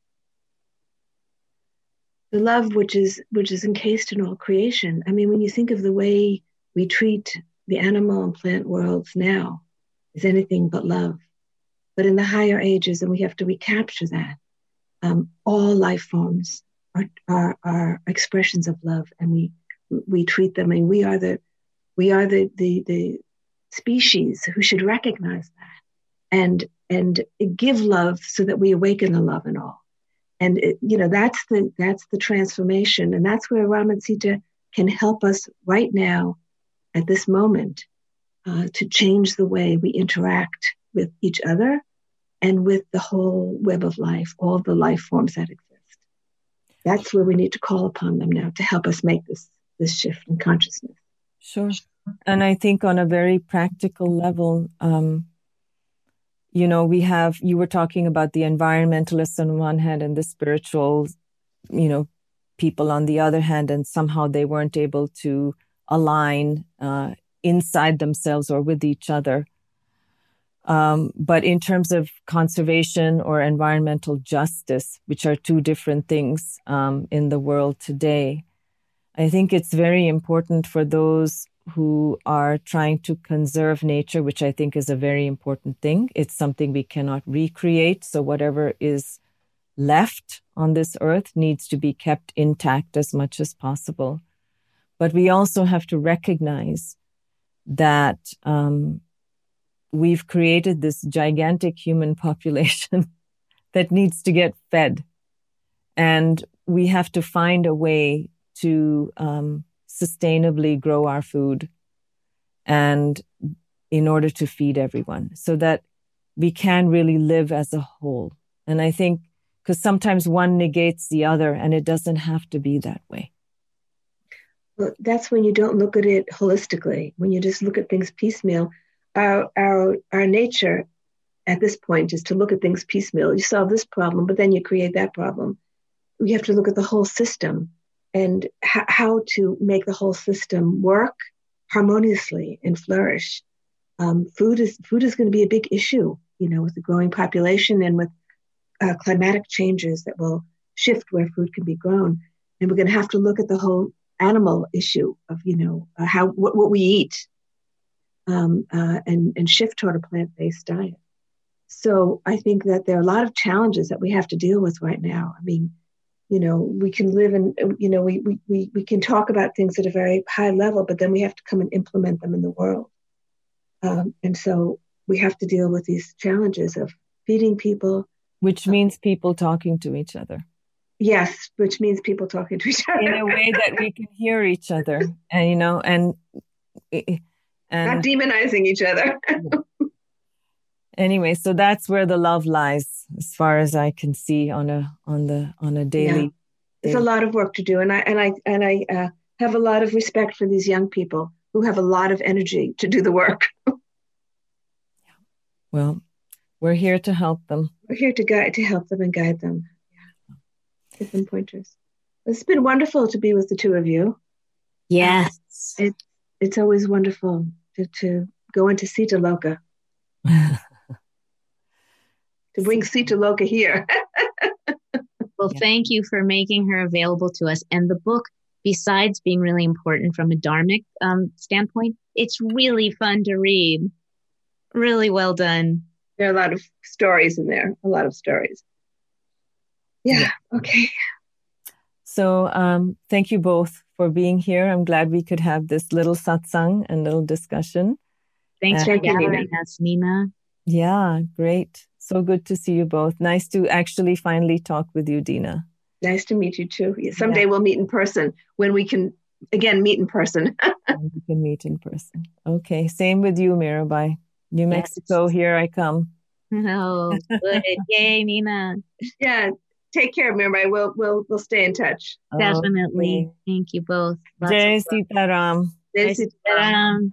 The love which is which is encased in all creation. I mean, when you think of the way we treat the animal and plant worlds now, is anything but love. But in the higher ages, and we have to recapture that, um, all life forms are, are are expressions of love, and we we treat them, and we are the we are the the, the species who should recognize that and and give love so that we awaken the love in all. And it, you know, that's the that's the transformation, and that's where Ram and Sita can help us right now, at this moment, uh, to change the way we interact with each other and with the whole web of life, all the life forms that exist. That's where we need to call upon them now to help us make this this shift in consciousness. Sure. And I think on a very practical level, um, you know, we have, you were talking about the environmentalists on one hand and the spiritual, you know, people on the other hand, and somehow they weren't able to align uh, inside themselves or with each other. Um, but in terms of conservation or environmental justice, which are two different things um, in the world today, I think it's very important for those who are trying to conserve nature, which I think is a very important thing. It's something we cannot recreate. So whatever is left on this earth needs to be kept intact as much as possible. But we also have to recognize that um, we've created this gigantic human population that needs to get fed. And we have to find a way to um, sustainably grow our food and in order to feed everyone so that we can really live as a whole. And I think because sometimes one negates the other, and it doesn't have to be that way. Well, that's when you don't look at it holistically, when you just look at things piecemeal. Our, our, our nature at this point is to look at things piecemeal. You solve this problem, but then you create that problem. We have to look at the whole system and h- how to make the whole system work harmoniously and flourish. Um, food is food is going to be a big issue, you know, with the growing population and with uh, climatic changes that will shift where food can be grown. And we're going to have to look at the whole animal issue of, you know, uh, how what, what we eat um, uh, and, and shift toward a plant-based diet. So I think that there are a lot of challenges that we have to deal with right now. I mean, you know, we can live in, you know, we, we, we, we can talk about things at a very high level, but then we have to come and implement them in the world. Um, and so we have to deal with these challenges of feeding people. Which means people talking to each other. Yes, which means people talking to each other. In a way that we can hear each other, and, you know, and... and not demonizing each other. Anyway, so that's where the love lies, as far as I can see on a on the on a daily. Yeah. There's a lot of work to do, and I and I and I uh, have a lot of respect for these young people who have a lot of energy to do the work. Well, we're here to help them. We're here to guide, to help them and guide them. Yeah, give them pointers. It's been wonderful to be with the two of you. Yes, it, it's always wonderful to to go into Sita Loka. To bring Sita Loka here. Well, Yeah. thank you for making her available to us. And the book, besides being really important from a dharmic um, standpoint, it's really fun to read. Really well done. There are a lot of stories in there, a lot of stories. Yeah, Yeah. okay. So um, thank you both for being here. I'm glad we could have this little satsang and little discussion. Thanks Uh, for Thank you, Nina. gathering us, Nina. Yeah, great. So good to see you both. Nice to actually finally talk with you, Dina. Nice to meet you too. Someday Yeah. we'll meet in person when we can, again, meet in person. we can meet in person. Okay. Same with you, Mirabai. New Mexico, yes. Here I come. Oh, good. Yay, Nina. Yeah. Take care, Mirabai. We'll, we'll, we'll stay in touch. Definitely. Okay. Thank you both. Jai Sitaram. Jai Sitaram.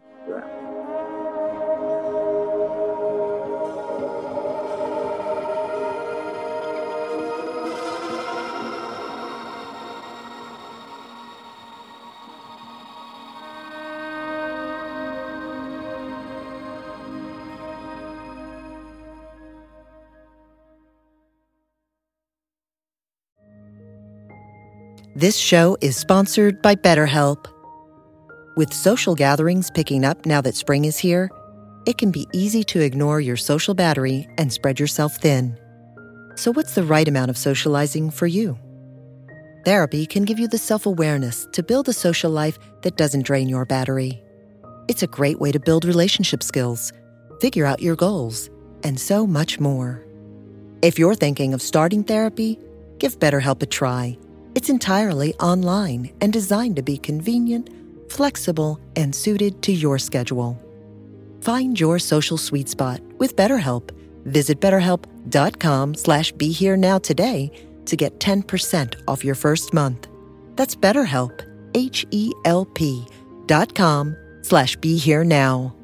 This show is sponsored by BetterHelp. With social gatherings picking up now that spring is here, it can be easy to ignore your social battery and spread yourself thin. So what's the right amount of socializing for you? Therapy can give you the self-awareness to build a social life that doesn't drain your battery. It's a great way to build relationship skills, figure out your goals, and so much more. If you're thinking of starting therapy, give BetterHelp a try. It's entirely online and designed to be convenient, flexible, and suited to your schedule. Find your social sweet spot with BetterHelp. Visit betterhelp.com slash be here now today to get ten percent off your first month. That's BetterHelp, H E L P dot com slash be here now.